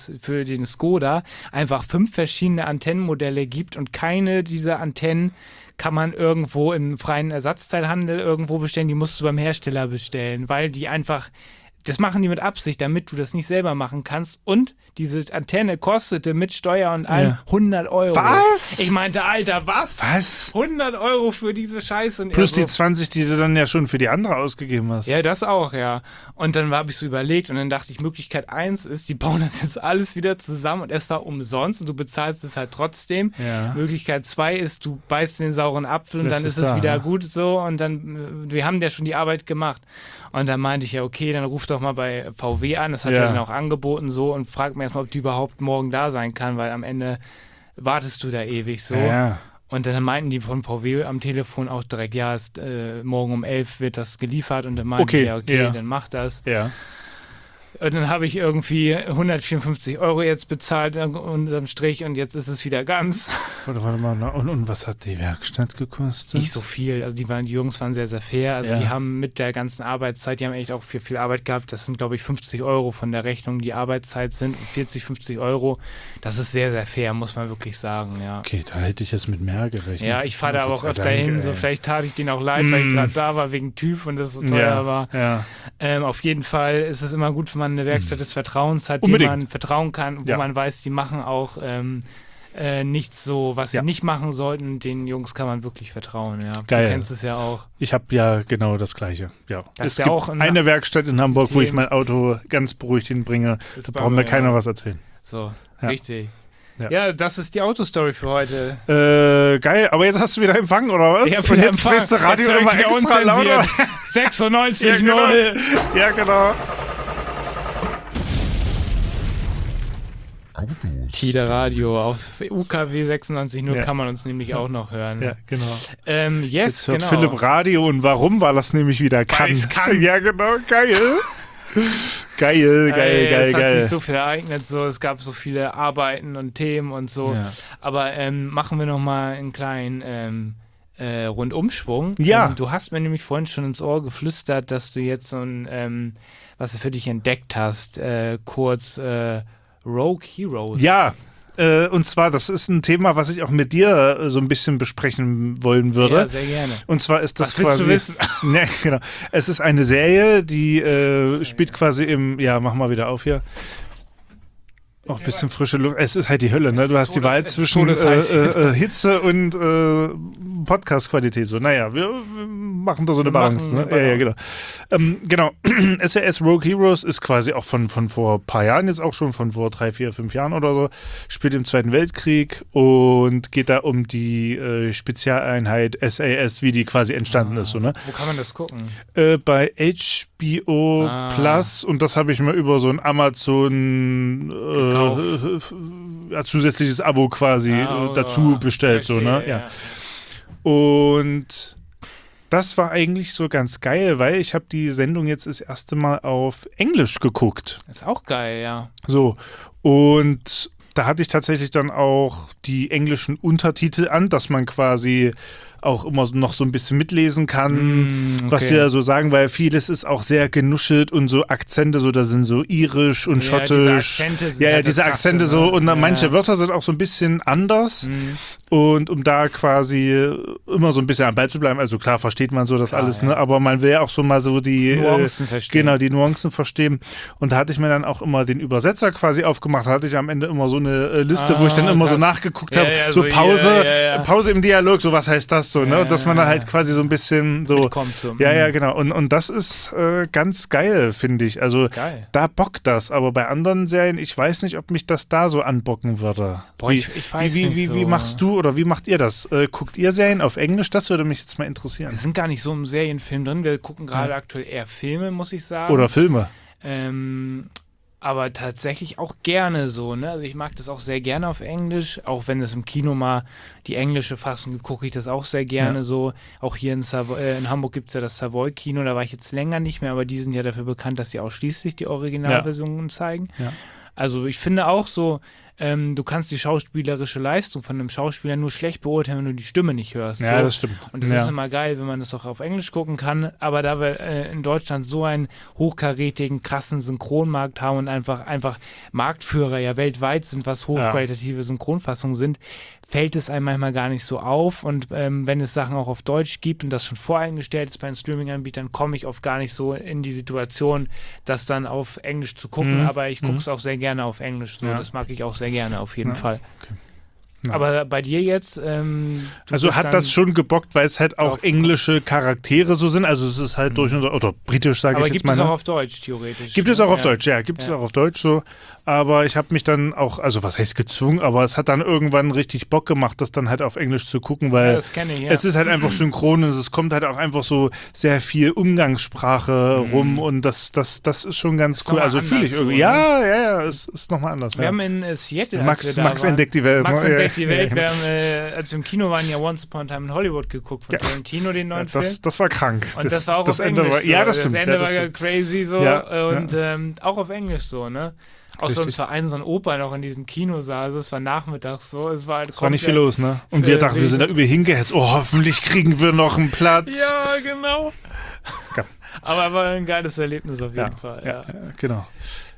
den Skoda einfach 5 verschiedene Antennenmodelle gibt und keine dieser Antennen kann man irgendwo im freien Ersatzteilhandel irgendwo bestellen. Die musst du beim Hersteller bestellen, weil die einfach... Das machen die mit Absicht, damit du das nicht selber machen kannst. Und diese Antenne kostete mit Steuer und allem 100 Euro. Was? Ich meinte, Alter, was? Was? 100 Euro für diese Scheiße. Und plus die 20, die du dann ja schon für die andere ausgegeben hast. Ja, das auch, ja. Und dann habe ich so überlegt und dann dachte ich, Möglichkeit 1 ist, die bauen das jetzt alles wieder zusammen und es war umsonst und du bezahlst es halt trotzdem. Ja. Möglichkeit 2 ist, du beißt den sauren Apfel und dann ist es wieder gut so und dann, wir haben ja schon die Arbeit gemacht. Und dann meinte ich ja, okay, dann ruf doch mal bei VW an, das hat er dann auch angeboten so und frag mir erstmal, ob die überhaupt morgen da sein kann, weil am Ende wartest du da ewig so. Ja. Und dann meinten die von VW am Telefon auch direkt, ja, morgen um 11 wird das geliefert und dann meinte ich, okay, dann mach das. Ja. Und dann habe ich irgendwie 154 Euro jetzt bezahlt unterm Strich und jetzt ist es wieder ganz. Warte mal, und was hat die Werkstatt gekostet? Nicht so viel. Also die Jungs waren sehr, sehr fair. Also die haben mit der ganzen Arbeitszeit, die haben echt auch viel Arbeit gehabt. Das sind, glaube ich, 50 Euro von der Rechnung, die Arbeitszeit sind. 40, 50 Euro. Das ist sehr, sehr fair, muss man wirklich sagen, ja. Okay, da hätte ich jetzt mit mehr gerechnet. Ja, ich fahre da aber auch öfter hin. So, vielleicht tat ich denen auch leid, weil ich gerade da war wegen TÜV und das so teuer war. Ja. Auf jeden Fall ist es immer gut, wenn man eine Werkstatt des Vertrauens hat, Unbedingt. die man vertrauen kann, wo man weiß, die machen auch nichts so, was sie nicht machen sollten. Den Jungs kann man wirklich vertrauen. Ja. Geil. Du kennst es ja auch. Ich habe ja genau das Gleiche. Ja. Das Es gibt auch eine Werkstatt in Hamburg, wo ich mein Auto ganz beruhigt hinbringe. Da braucht mir keiner was erzählen. So, richtig. Ja, das ist die Autostory für heute. Geil, aber jetzt hast du wieder Empfang, oder was? Ja, und jetzt drehst du Radio immer extra lauter. 96,0. Ja, genau. Tide Radio auf UKW 96.0 kann man uns nämlich auch noch hören. Ja, genau. Jetzt hört Philipp Radio und warum war das nämlich wieder kann? Ja, genau, geil. Geil. Es hat sich so viel ereignet, so, es gab so viele Arbeiten und Themen und so. Ja. Aber machen wir nochmal einen kleinen Rundumschwung. Ja. Du hast mir nämlich vorhin schon ins Ohr geflüstert, dass du jetzt so ein, was du für dich entdeckt hast, kurz Rogue Heroes. Ja, und zwar, das ist ein Thema, was ich auch mit dir so ein bisschen besprechen wollen würde. Ja, sehr gerne. Und zwar ist das was quasi... willst du wissen? Ne, genau. Es ist eine Serie, die spielt quasi im... Ja, mach mal wieder auf hier. Auch ein bisschen frische Luft. Es ist halt die Hölle, ne? Du hast die Wahl zwischen Hitze und Podcast-Qualität. So, naja, wir machen da so eine Balance. Ne? Ja, genau. Genau. SAS Rogue Heroes ist quasi auch von vor ein paar Jahren jetzt auch schon, von vor 3, 4, 5 Jahren oder so. Spielt im Zweiten Weltkrieg und geht da um die Spezialeinheit SAS, wie die quasi entstanden ist. So, ne? Wo kann man das gucken? Bei HBO Plus, und das habe ich mir über so ein Amazon zusätzliches Abo quasi dazu bestellt. Verstehe, so, ne? Ja. Und das war eigentlich so ganz geil, weil ich habe die Sendung jetzt das erste Mal auf Englisch geguckt. Ist auch geil, ja. So, und da hatte ich tatsächlich dann auch die englischen Untertitel an, dass man quasi auch immer noch so ein bisschen mitlesen kann, was die da so sagen, weil vieles ist auch sehr genuschelt und so Akzente, so da sind so irisch und schottisch. Diese Akzente so und manche Wörter sind auch so ein bisschen anders und um da quasi immer so ein bisschen am Ball zu bleiben, also klar versteht man so das alles, ne? Aber man will ja auch schon mal so die Nuancen verstehen. Genau, die Nuancen verstehen und da hatte ich mir dann auch immer den Übersetzer quasi aufgemacht, da hatte ich am Ende immer so eine Liste, wo ich dann immer so nachgeguckt habe, so Pause im Dialog, so was heißt das so, ne? Dass man da halt quasi so ein bisschen so. Ja, genau. Und das ist ganz geil, finde ich. Also da bockt das, aber bei anderen Serien, ich weiß nicht, ob mich das da so anbocken würde. Boah, ich weiß nicht so. Wie machst du oder wie macht ihr das? Guckt ihr Serien auf Englisch? Das würde mich jetzt mal interessieren. Wir sind gar nicht so im Serienfilm drin. Wir gucken gerade aktuell eher Filme, muss ich sagen. Oder Filme. aber tatsächlich auch gerne so, ne? Also ich mag das auch sehr gerne auf Englisch, auch wenn es im Kino mal die englische Fassung gucke ich das auch sehr gerne so. Auch hier in Hamburg gibt es ja das Savoy-Kino, da war ich jetzt länger nicht mehr, aber die sind ja dafür bekannt, dass sie ausschließlich die Originalversionen zeigen. Ja. Also ich finde auch so, du kannst die schauspielerische Leistung von einem Schauspieler nur schlecht beurteilen, wenn du die Stimme nicht hörst. Ja, so. Das stimmt. Und das ist immer geil, wenn man das auch auf Englisch gucken kann. Aber da wir in Deutschland so einen hochkarätigen, krassen Synchronmarkt haben und einfach Marktführer ja weltweit sind, was hochqualitative Synchronfassungen sind, fällt es einem manchmal gar nicht so auf. Und wenn es Sachen auch auf Deutsch gibt und das schon voreingestellt ist bei den Streaming-Anbietern, komme ich oft gar nicht so in die Situation, das dann auf Englisch zu gucken. Aber ich gucke es auch sehr gerne auf Englisch. So. Das mag ich auch sehr gerne, auf jeden Fall. Okay. Ja. Aber bei dir jetzt? Also hat das schon gebockt, weil es halt auch englische Charaktere so sind. Also es ist halt durch oder britisch, sage ich jetzt mal. Aber gibt es auch auf Deutsch, theoretisch? Gibt es auch auf Deutsch, ja. Gibt es auch auf Deutsch so. Aber ich habe mich dann auch, also was heißt gezwungen, aber es hat dann irgendwann richtig Bock gemacht, das dann halt auf Englisch zu gucken, weil das kenne ich, es ist halt einfach synchron und es kommt halt auch einfach so sehr viel Umgangssprache rum und das ist schon ganz cool. Also fühle ich irgendwie. Ja, es ist nochmal anders. Wir haben in Seattle, Max entdeckt die Welt. Max entdeckt die Welt. Wir haben, als wir im Kino waren, ja Once Upon a Time in Hollywood geguckt von Tarantino, den neuen Film. Das war krank. Und das war auch auf Englisch. Das stimmt. Das Ende war ja crazy so und auch auf Englisch so, ne? Auch sonst war so ein Opa noch in diesem Kinosaal, also es war nachmittags so, es war halt nicht viel los, ne? Und wir dachten, wir sind da übel hingehetzt, hoffentlich kriegen wir noch einen Platz. Ja, genau. Ja. Aber war ein geiles Erlebnis auf jeden Fall. Ja, genau.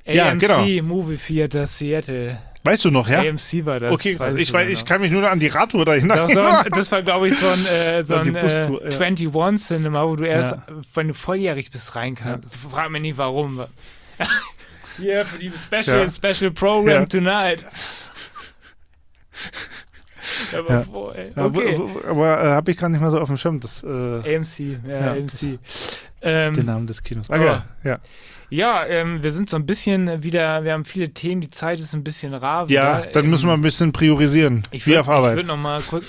AMC Movie Theater Seattle. Weißt du noch, ja? AMC war das. Okay, ich kann mich nur an die Radtour dahin erinnern. Das war, glaube ich, so ein 21-Cinema, wo du erst, wenn du volljährig bist, rein kannst. Frag mich nicht, warum. Hier für die Special Program tonight. Aber habe ich gar nicht mal so auf dem Schirm. Das, AMC, AMC. Den Namen des Kinos. Ja, wir sind so ein bisschen wieder, wir haben viele Themen, die Zeit ist ein bisschen rar. Ja, dann müssen wir ein bisschen priorisieren. Wie auf Arbeit. Ich würde noch mal kurz...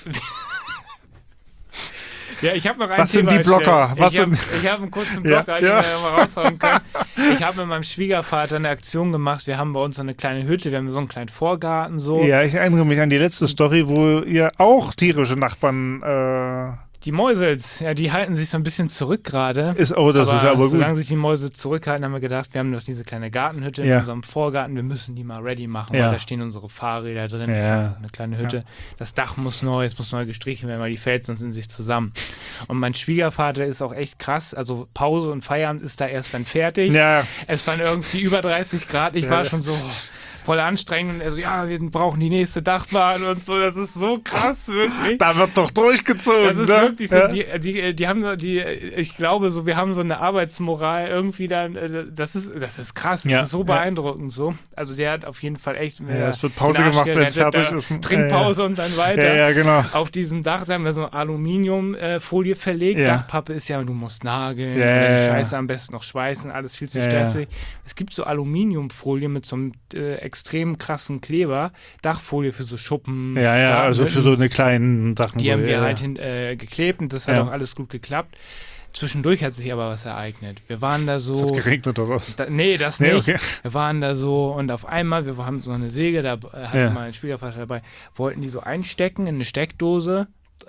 Ja, ich habe noch einen Was sind die Blocker? Ich habe einen kurzen Blocker, den wir mal raushauen können. Ich habe mit meinem Schwiegervater eine Aktion gemacht. Wir haben bei uns eine kleine Hütte, wir haben so einen kleinen Vorgarten. So. Ja, ich erinnere mich an die letzte Story, wo ihr auch tierische Nachbarn... Die Mäusels, die halten sich so ein bisschen zurück gerade. Das ist aber gut. Solange sich die Mäuse zurückhalten, haben wir gedacht, wir haben doch diese kleine Gartenhütte in unserem Vorgarten, wir müssen die mal ready machen, weil da stehen unsere Fahrräder drin, ist ja eine kleine Hütte. Ja. Das Dach muss neu gestrichen werden, weil die fällt sonst in sich zusammen. Und mein Schwiegervater ist auch echt krass, also Pause und Feierabend ist da erst dann fertig. Ja. Es waren irgendwie über 30 Grad, ich war schon so... voll anstrengend und er so, wir brauchen die nächste Dachbahn und so, das ist so krass, wirklich. Da wird doch durchgezogen, das ist wirklich so, die haben so, ich glaube so, wir haben so eine Arbeitsmoral irgendwie da, das ist krass, das ist so beeindruckend so. Also der hat auf jeden Fall echt es wird Pause gemacht, wenn es fertig ist. Trinkpause und dann weiter. Ja, genau. Auf diesem Dach, da haben wir so eine Aluminiumfolie verlegt, Dachpappe ist du musst nageln, die Scheiße am besten noch schweißen, alles viel zu stressig. Es gibt so Aluminiumfolie mit so einem extrem krassen Kleber, Dachfolie für so Schuppen. Also für so eine kleinen Sachen. Die haben wir halt geklebt und das hat auch alles gut geklappt. Zwischendurch hat sich aber was ereignet. Wir waren da so... Es hat geregnet oder was? Das nicht. Okay. Wir waren da so und auf einmal, wir haben so eine Säge, da hatte mein Schwiegervater dabei, wollten die so einstecken in eine Steckdose,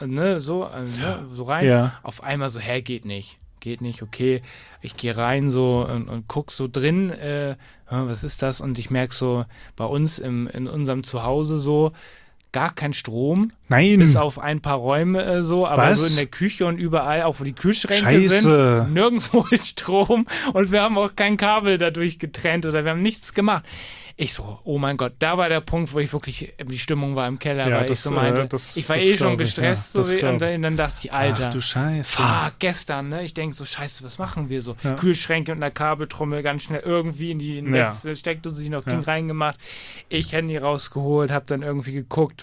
so rein. Ja. Auf einmal so, geht nicht, okay. Ich gehe rein so und guck so drin, was ist das? Und ich merke so, bei uns in unserem Zuhause so, gar kein Strom. Nein. Bis auf ein paar Räume aber so in der Küche und überall, auch wo die Kühlschränke sind, nirgendwo ist Strom und wir haben auch kein Kabel dadurch getrennt oder wir haben nichts gemacht. Ich so, oh mein Gott, da war der Punkt, wo ich wirklich, die Stimmung war im Keller, weil ich so meinte, ich war schon gestresst und dann dachte ich, Alter, ach du Scheiße. Gestern, ich denke so, Scheiße, was machen wir so? Ja. Kühlschränke und eine Kabeltrommel ganz schnell irgendwie in die letzte Steckdose noch reingemacht. Ich Handy rausgeholt, hab dann irgendwie geguckt.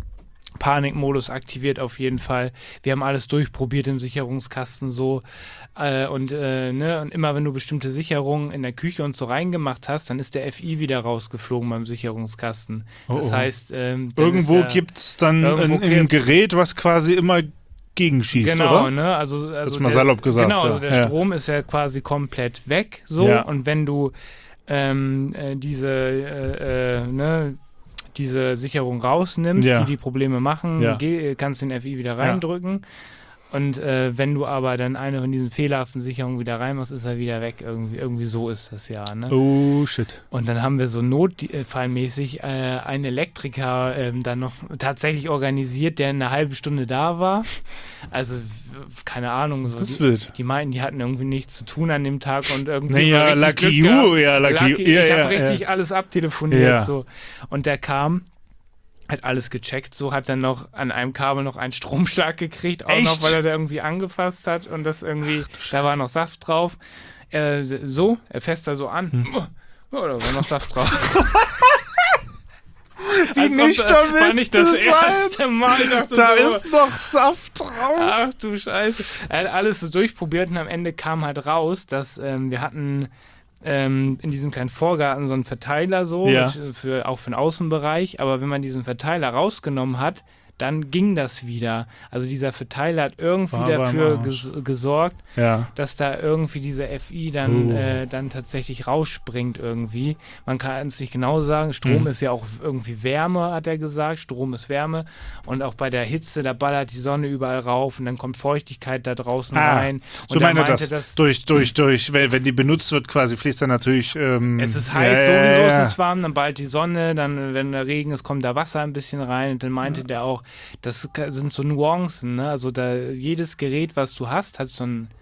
Panikmodus aktiviert auf jeden Fall. Wir haben alles durchprobiert im Sicherungskasten so und immer wenn du bestimmte Sicherungen in der Küche und so reingemacht hast, dann ist der FI wieder rausgeflogen beim Sicherungskasten. Das heißt, irgendwo gibt es dann ein Gerät, was quasi immer gegenschießt, oder? Genau, also mal salopp gesagt. Genau, also der Strom ist ja quasi komplett weg so und wenn du diese Sicherung rausnimmst, die Probleme machen, kannst den FI wieder reindrücken. Und wenn du aber dann eine von diesen fehlerhaften Sicherungen wieder reinmachst, ist er wieder weg. Irgendwie so ist das ja. Ne? Oh, shit. Und dann haben wir so notfallmäßig einen Elektriker dann noch tatsächlich organisiert, der eine halbe Stunde da war. Also, keine Ahnung. So, die meinten, die hatten irgendwie nichts zu tun an dem Tag und irgendwie. Naja, lucky you. Ja, lucky you. Ich habe richtig alles abtelefoniert. So. Und der kam. Hat alles gecheckt, so hat dann noch an einem Kabel noch einen Stromschlag gekriegt, auch noch, weil er da irgendwie angefasst hat und das irgendwie, da war noch Saft drauf. Er fässt da so an, da war noch Saft drauf. Wie nüchtern willst war nicht das erste Mal. Ich dachte da ist noch Saft drauf. Ach du Scheiße. Er hat alles so durchprobiert und am Ende kam halt raus, dass wir hatten in diesem kleinen Vorgarten so einen Verteiler auch für den Außenbereich, aber wenn man diesen Verteiler rausgenommen hat, dann ging das wieder. Also dieser Verteiler hat irgendwie dafür gesorgt, dass da irgendwie dieser FI dann tatsächlich rausspringt irgendwie. Man kann es nicht genau sagen. Strom ist ja auch irgendwie Wärme, hat er gesagt. Strom ist Wärme. Und auch bei der Hitze, da ballert die Sonne überall rauf und dann kommt Feuchtigkeit da draußen rein. Und so meine das durch, wenn die benutzt wird quasi, fließt dann natürlich... es ist heiß, sowieso ist es warm, dann ballt die Sonne, dann, wenn der Regen ist, kommt da Wasser ein bisschen rein und dann meinte der auch, das sind so Nuancen, ne? Also da jedes Gerät, was du hast, hat so einen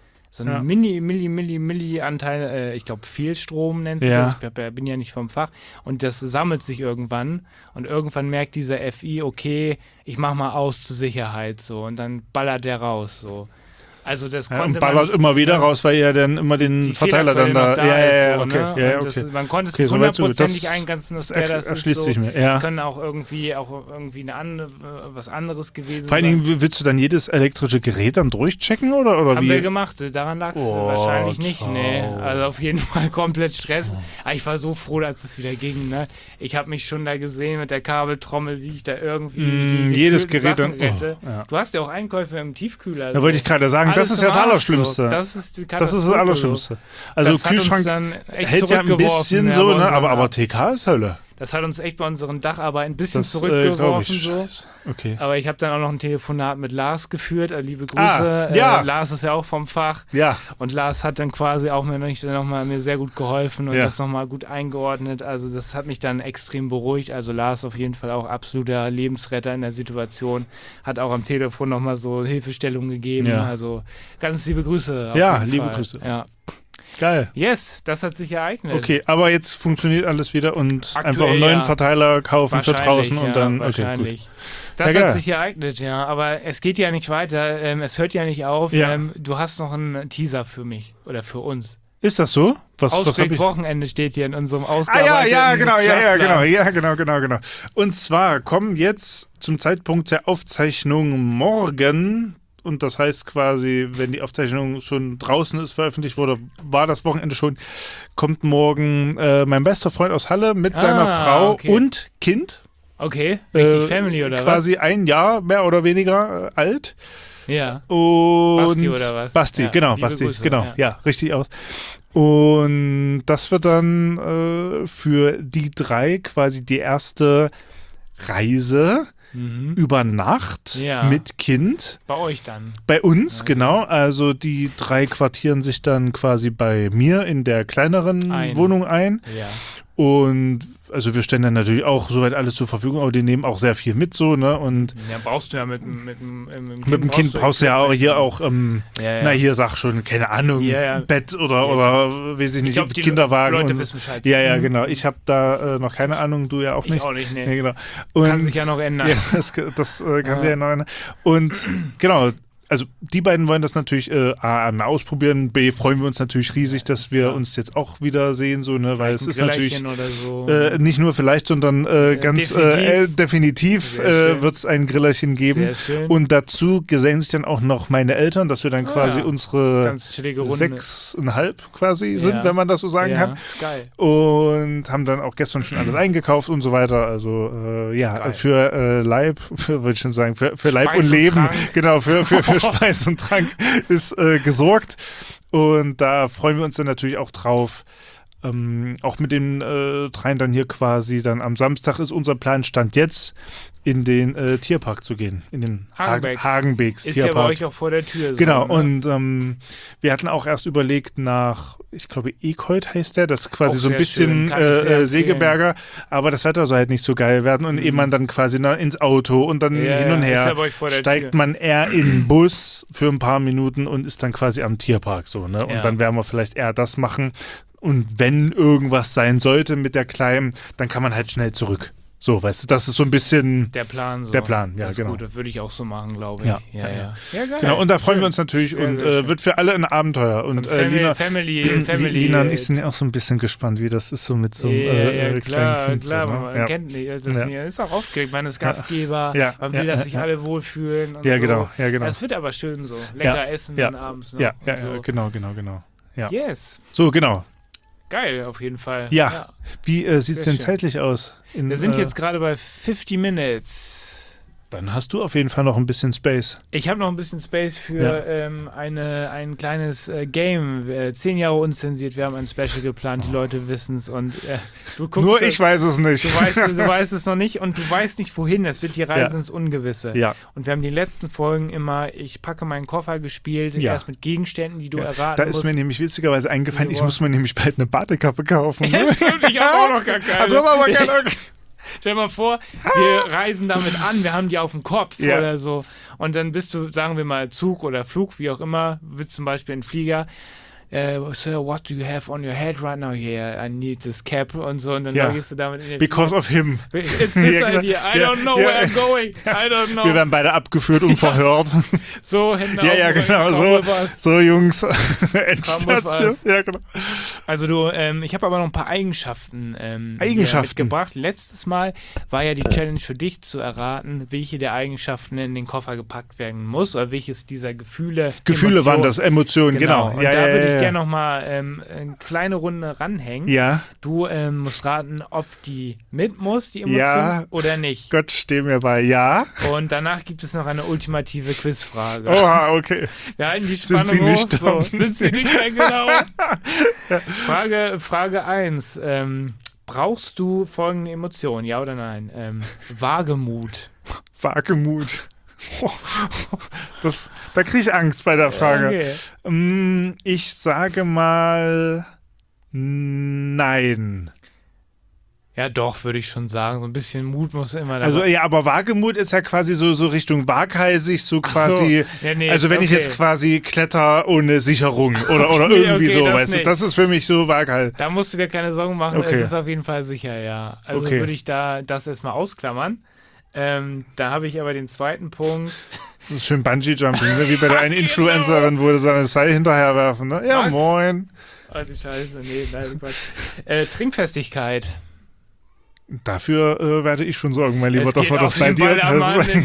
Milli-Anteil, ich glaube Fehlstrom nennt sich das, ich bin ja nicht vom Fach, und das sammelt sich irgendwann und irgendwann merkt dieser FI, okay, ich mach mal aus zur Sicherheit, so, und dann ballert der raus, so. Also das konnte und ballert man, immer wieder raus, weil er dann immer den Verteiler dann da... Man konnte es nicht hundertprozentig eingrenzen, dass der das ist so. Das können auch irgendwie was anderes gewesen sein. Vor allen Dingen, willst du dann jedes elektrische Gerät dann durchchecken, oder wie? Haben wir gemacht, daran lag es wahrscheinlich nicht, nee. Also auf jeden Fall komplett Stress. Aber ich war so froh, dass es wieder ging, ne? Ich habe mich schon da gesehen mit der Kabeltrommel, wie ich da irgendwie jedes Gerät Sachen rette. Du hast ja auch Einkäufe im Tiefkühler. Da wollte ich gerade sagen, das ist ja das Allerschlimmste. Das ist das Allerschlimmste. Also das Kühlschrank hält ja ein bisschen so, ne? Aber TK ist Hölle. Das hat uns echt bei unseren Dacharbeiten ein bisschen zurückgeworfen. So. Okay. Aber ich habe dann auch noch ein Telefonat mit Lars geführt. Liebe Grüße. Lars ist ja auch vom Fach. Ja. Und Lars hat dann quasi auch mir sehr gut geholfen und das nochmal gut eingeordnet. Also das hat mich dann extrem beruhigt. Also Lars auf jeden Fall auch absoluter Lebensretter in der Situation. Hat auch am Telefon nochmal so Hilfestellung gegeben. Ja. Also ganz liebe Grüße. Liebe Grüße. Ja. Geil. Yes, das hat sich ereignet. Okay, aber jetzt funktioniert alles wieder und aktuell einfach einen neuen Verteiler kaufen für draußen und dann. Wahrscheinlich. Okay, das hat sich ereignet, ja. Aber es geht ja nicht weiter. Es hört ja nicht auf. Ja. Du hast noch einen Teaser für mich oder für uns. Ist das so? Ausblick-Wochenende steht hier in unserem ausgearbeiteten genau. Und zwar kommen jetzt zum Zeitpunkt der Aufzeichnung morgen. Und das heißt quasi, wenn die Aufzeichnung schon draußen ist, veröffentlicht wurde, war das Wochenende schon, kommt morgen mein bester Freund aus Halle mit seiner Frau und Kind. Okay, richtig Family oder quasi was? Quasi ein Jahr mehr oder weniger alt. Ja. Und Basti oder was? Basti, genau, Basti, Grüße, genau, ja, richtig aus. Und das wird dann für die drei quasi die erste Reise über Nacht mit Kind. Bei euch dann? Bei uns, genau. Also die drei quartieren sich dann quasi bei mir in der kleineren Wohnung ein. Ja. Und also wir stellen dann natürlich auch soweit alles zur Verfügung, aber die nehmen auch sehr viel mit so, ne? Und ja, brauchst du ja mit dem Kind brauchst du ja auch hier auch, hier sag schon, keine Ahnung, Bett oder weiß ich nicht, glaub, die Kinderwagen. Leute wissen Bescheid. Ja, genau. Ich habe da noch keine Ahnung, du ja auch nicht. Ich auch nicht, ne. Ja, genau. Und, kann sich ja noch ändern. Ja, das kann sich ja noch ändern. Und genau, also die beiden wollen das natürlich A, ausprobieren, B, freuen wir uns natürlich riesig, dass wir uns jetzt auch wiedersehen, so, ne, weil es ist natürlich so. Nicht nur vielleicht, sondern ganz definitiv wird es ein Grillerchen geben. Und dazu gesellen sich dann auch noch meine Eltern, dass wir dann quasi unsere 6,5 quasi sind, wenn man das so sagen kann. Geil. Und haben dann auch gestern schon alles eingekauft und so weiter. Also für Leib, würde ich schon sagen, für Leib und Leben, genau, für Speis und Trank ist gesorgt und da freuen wir uns dann natürlich auch drauf. auch mit den dreien dann hier quasi dann am Samstag ist unser Plan, Stand jetzt, in den Tierpark zu gehen, in den Hagenbecks ist Tierpark. Ist ja bei euch auch vor der Tür. So, genau, ne? Und wir hatten auch erst überlegt nach, ich glaube Ekoid heißt der, das ist quasi auch so ein bisschen Segeberger, aber das Wetter soll halt nicht so geil werden und ehe man dann quasi ins Auto und dann hin und her steigt man eher in den Bus für ein paar Minuten und ist dann quasi am Tierpark so, ne? Und dann werden wir vielleicht eher das machen und wenn irgendwas sein sollte mit der Kleinen, dann kann man halt schnell zurück. So, weißt du, das ist so ein bisschen der Plan. Der Plan, ja, das genau. Gut, das würde ich auch so machen, glaube ich. Ja, geil. Genau, und da freuen wir uns natürlich sehr, und sehr wird für alle ein Abenteuer. Und Family. Lina und ich sind ja auch so ein bisschen gespannt, wie das ist so mit so einem kleinen Kind. Klar, so, ne? man kennt nicht. Das ist auch aufgeregt, man ist Gastgeber, man will, dass sich alle wohlfühlen und ja, so. Genau. Das wird aber schön so. Lecker essen dann abends. Ne? Ja, so. Genau. Ja. Yes. So, genau. Geil, auf jeden Fall. Ja. Wie sieht es denn zeitlich aus? Wir sind jetzt gerade bei 50 Minutes. Dann hast du auf jeden Fall noch ein bisschen Space. Ich habe noch ein bisschen Space für ein kleines Game. 10 Jahre unzensiert. Wir haben ein Special geplant. Die Leute wissen es. Und du guckst. Nur ich weiß es nicht. Du weißt es noch nicht und du weißt nicht, wohin. Es wird die Reise ins Ungewisse. Ja. Und wir haben die letzten Folgen immer, ich packe meinen Koffer gespielt, erst mit Gegenständen, die du erraten musst. Da ist mir nämlich witzigerweise eingefallen, ich muss mir nämlich bald eine Badekappe kaufen. Ja, stimmt, ich habe auch noch gar keine. Du hast aber keine. Stell dir mal vor, wir reisen damit an, wir haben die auf dem Kopf oder so. Und dann bist du, sagen wir mal, Zug oder Flug, wie auch immer, bist zum Beispiel ein Flieger. Sir, what do you have on your head right now? Yeah, I need this cap und so. Und dann gehst du damit in den Because of him. It's this idea. I don't know where I'm going. I don't know. Wir werden beide abgeführt und verhört. So, Hände auf. Genau. So, Jungs. Endstation. Ja, genau. Also ich habe aber noch ein paar Eigenschaften mitgebracht. Letztes Mal war ja die Challenge für dich zu erraten, welche der Eigenschaften in den Koffer gepackt werden muss oder welches dieser Gefühle waren das, Emotionen, genau. Und da würde ich gerne nochmal eine kleine Runde ranhängen. Ja. Du musst raten, ob die mit muss, die Emotion, oder nicht. Gott, steh mir bei, ja. Und danach gibt es noch eine ultimative Quizfrage. Oha, okay. Wir halten die Spannung hoch. So. Sind sie nüchtern, genau. Frage 1. Brauchst du folgende Emotion, ja oder nein? Wagemut. Wagemut. Da kriege ich Angst bei der Frage. Okay. Ich sage mal nein. Ja, doch, würde ich schon sagen. So ein bisschen Mut muss immer dabei. Also, ja, aber Wagemut ist ja quasi so Richtung waghalsig, so quasi. So. Ja, nee, also, wenn ich jetzt quasi kletter ohne Sicherung oder irgendwie so, weißt du, das ist für mich so waghalsig. Da musst du dir keine Sorgen machen, es ist auf jeden Fall sicher, ja. Also, würde ich das erstmal ausklammern. Da habe ich aber den zweiten Punkt. Das ist schön Bungee-Jumping, ne? Wie bei der einen Influencerin, wo sie seine Seil hinterherwerfen, ne? Ja, Max. Moin. Oh, die Scheiße, nee, nein, Quatsch. Trinkfestigkeit. Dafür werde ich schon sorgen, mein Lieber, dass wir das bei dir hast.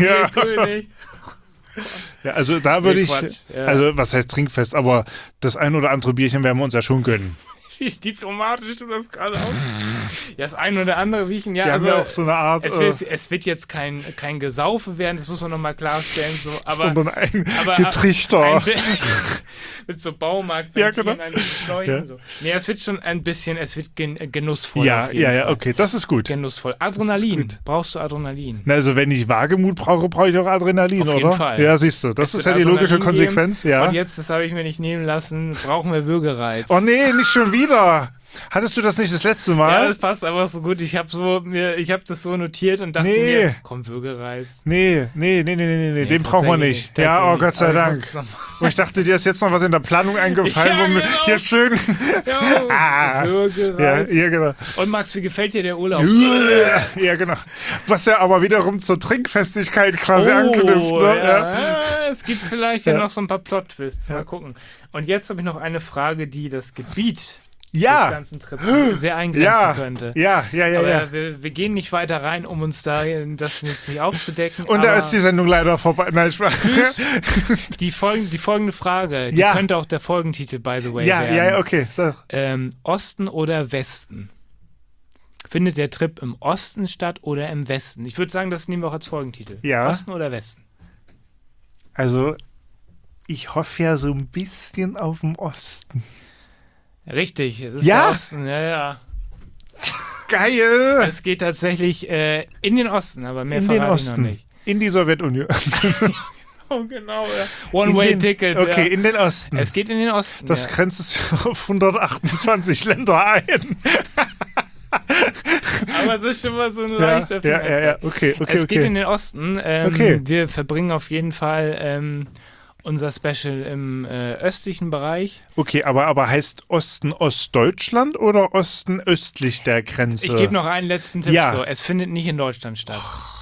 Ja, also da würde also was heißt trinkfest, aber das ein oder andere Bierchen werden wir uns ja schon gönnen. Wie diplomatisch du das gerade aus. Ja, das ein oder andere riechen, ja. Wir haben ja auch so eine Art. Es wird jetzt kein Gesaufe werden, das muss man nochmal klarstellen. So, sondern ein Getrichter. Mit so Baumarkt, genau. Schläuchen. So. Nee, es wird schon ein bisschen, es wird genussvoll. Ja, okay, das ist gut. Genussvoll. Adrenalin. Brauchst du Adrenalin? Na, also, wenn ich Wagemut brauche, brauche ich auch Adrenalin, auf oder? Jeden Fall. Ja, siehst du, das ist ja die logische Konsequenz. Ja. Und jetzt, das habe ich mir nicht nehmen lassen, brauchen wir Würgereiz. Oh nee, nicht schon wieder. Hattest du das nicht das letzte Mal? Ja, das passt aber so gut. Ich habe das so notiert und dachte mir, komm, Würgereiz. Nee, den brauchen wir nicht. Ja, oh Gott sei Dank. Und ich dachte, dir ist jetzt noch was in der Planung eingefallen, wo wir hier schön. Würgereiz. Ja, genau. Und Max, wie gefällt dir der Urlaub? Ja, genau. Was ja aber wiederum zur Trinkfestigkeit quasi anknüpft. Ne? Ja. Es gibt vielleicht ja noch so ein paar Plot-Twists. Mal gucken. Und jetzt habe ich noch eine Frage, die das Gebiet des ganzen Trips sehr eingrenzen könnte. Ja. Aber wir gehen nicht weiter rein, um uns das jetzt nicht aufzudecken. Und da ist die Sendung leider vorbei. Nein, Spaß. Die folgende Frage, die könnte auch der Folgentitel, by the way, werden. Ja, okay. So. Osten oder Westen? Findet der Trip im Osten statt oder im Westen? Ich würde sagen, das nehmen wir auch als Folgentitel. Ja. Osten oder Westen? Also, ich hoffe ja so ein bisschen auf den Osten. Richtig, es ist der Osten, ja. Geil! Es geht tatsächlich in den Osten, aber mehr verrate ich noch nicht. In die Sowjetunion. Oh, genau, ja. One-Way-Ticket. Okay, in den Osten. Es geht in den Osten. Das grenzt es auf 128 Länder ein. Aber es ist schon mal so ein leichter Finger. Ja, okay. Es geht in den Osten. Wir verbringen auf jeden Fall unser Special im östlichen Bereich. Okay, aber heißt Osten Ostdeutschland oder Osten östlich der Grenze? Ich gebe noch einen letzten Tipp. So. Es findet nicht in Deutschland statt.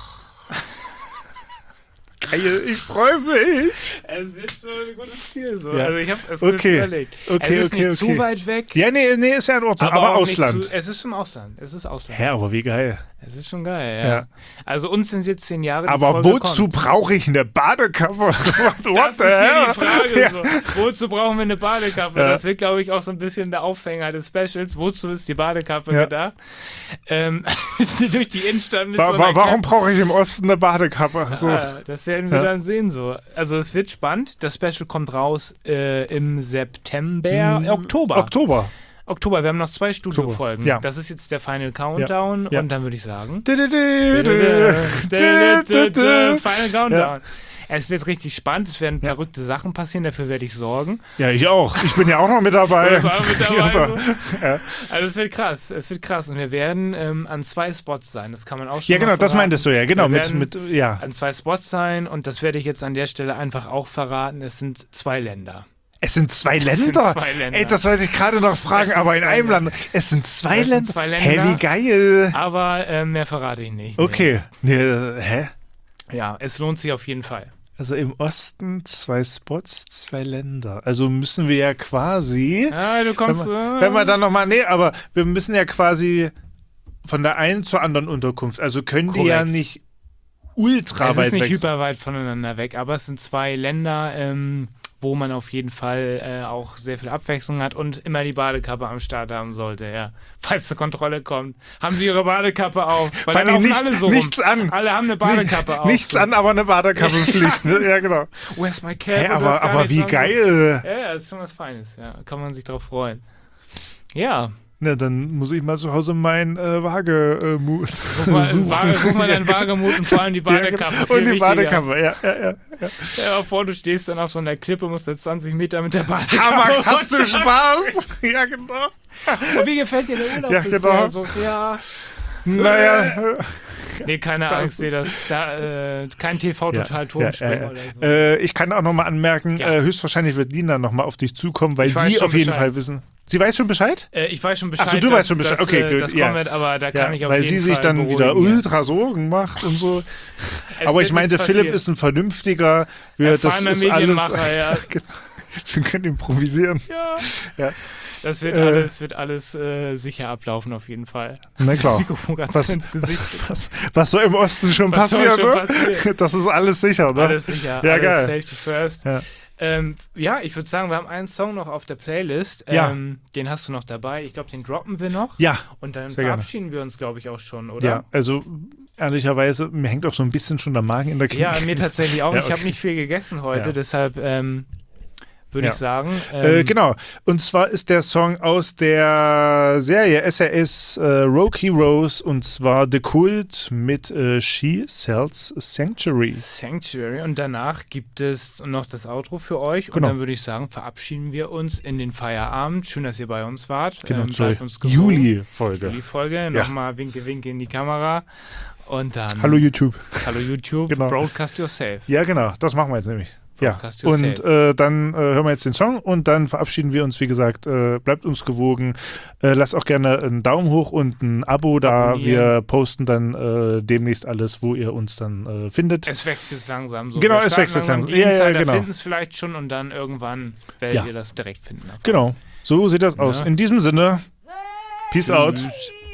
Geil, ich freue mich. Es wird schon ein gutes Ziel. So. Ja. Also ich habe es gut überlegt. Es ist nicht zu weit weg. Ja, nee, ist ja in Ordnung. Aber Ausland. Es ist im Ausland. Hä, aber wie geil. Es ist schon geil, ja. Also uns sind jetzt 10 Jahre. Aber wozu brauche ich eine Badekappe? Das ist hier die Frage. Ja. So. Wozu brauchen wir eine Badekappe? Ja. Das wird, glaube ich, auch so ein bisschen der Aufhänger des Specials. Wozu ist die Badekappe gedacht? Durch die Innenstadt mit warum brauche ich im Osten eine Badekappe? So. Das werden wir dann sehen. So. Also es wird spannend. Das Special kommt raus im September, Oktober. Wir haben noch 2 Studiofolgen. Ja. Das ist jetzt der Final Countdown und dann würde ich sagen Final Countdown. Ja. Es wird richtig spannend, es werden verrückte Sachen passieren, dafür werde ich sorgen. Ja, ich auch. Ich bin ja auch noch mit dabei. Also es wird krass, und wir werden an 2 Spots sein, das kann man auch schon Ja, genau, das meintest du ja, genau. Wir werden an 2 Spots sein und das werde ich jetzt an der Stelle einfach auch verraten, es sind 2 Länder. Es sind 2 Länder? Ey, das wollte ich gerade noch fragen, aber in einem Land. Es sind 2 Länder? Hä, wie geil. Aber mehr verrate ich nicht. Okay. Hä? Ja, es lohnt sich auf jeden Fall. Also im Osten 2 Spots, 2 Länder. Also müssen wir ja quasi... Ja, du kommst... Wenn wir dann nochmal... Nee, aber wir müssen ja quasi von der einen zur anderen Unterkunft. Also können die ja nicht ultra weit weg. Es ist nicht hyperweit voneinander weg, aber es sind 2 Länder... wo man auf jeden Fall auch sehr viel Abwechslung hat und immer die Badekappe am Start haben sollte, ja. Falls zur Kontrolle kommt, haben sie ihre Badekappe auf. Weil dann laufen alle so nichts an. Alle haben eine Badekappe auf. Nichts an, aber eine Badekappenpflicht. Ne? Ja, genau. Where's my cap? Hey, aber wie geil. Ja, das ist schon was Feines, ja. Kann man sich drauf freuen. Ja. Na, dann muss ich mal zu Hause meinen Wagemut suchen. Such mal deinen Wagemut und vor allem die Badekappe. Ja, genau. Und die Badekappe, ja. Stell dir mal vor, du stehst dann auf so einer Klippe, musst da 20 Meter mit der Badekappe. Max, hast du Spaß? Ja, genau. Und wie gefällt dir der Urlaub? Ja, genau. So, naja. Nee, keine Angst, kein TV-Total-Tonsprecher oder so. Ich kann auch nochmal anmerken, höchstwahrscheinlich wird Lina nochmal auf dich zukommen, weil sie auf jeden Fall wissen. Sie weiß schon Bescheid? Ich weiß schon Bescheid. Achso, du weißt schon Bescheid. Okay, gut. Das kommt, aber da kann ich auf weil jeden Fall sie sich dann wieder ultra Sorgen macht und so. Aber ich meinte, Philipp ist ein vernünftiger, das ist alles. Ja. Wir können improvisieren. Ja. Das wird alles sicher ablaufen, auf jeden Fall. Na klar. Das Mikrofon ganz ins Gesicht. Was so im Osten schon passiert, ne? Das ist alles sicher, ne? Alles sicher. Ja, alles geil. Safety first. Ja. Ich würde sagen, wir haben einen Song noch auf der Playlist. Den hast du noch dabei. Ich glaube, den droppen wir noch. Ja. Und dann verabschieden wir uns, glaube ich, auch schon, oder? Ja, also ehrlicherweise, mir hängt auch so ein bisschen schon der Magen in der Kehle. Ja, mir tatsächlich auch. Ich habe nicht viel gegessen heute, deshalb würde ich sagen. Genau. Und zwar ist der Song aus der Serie SAS Rogue Heroes und zwar The Cult mit She Sells Sanctuary. Und danach gibt es noch das Outro für euch. Genau. Und dann würde ich sagen, verabschieden wir uns in den Feierabend. Schön, dass ihr bei uns wart. Genau, zur Juli-Folge. Nochmal Winke, Winke in die Kamera. Und dann... Hallo YouTube. Genau. Broadcast yourself. Ja, genau. Das machen wir jetzt nämlich. Ja, und dann hören wir jetzt den Song und dann verabschieden wir uns, wie gesagt, bleibt uns gewogen, lasst auch gerne einen Daumen hoch und ein Abo da, wir posten dann demnächst alles, wo ihr uns dann findet. Es wächst jetzt langsam so. Genau, es wächst jetzt langsam. Ja, genau. finden es vielleicht schon und dann irgendwann werdet ihr das direkt finden. Genau, so sieht das aus. In diesem Sinne, Peace out.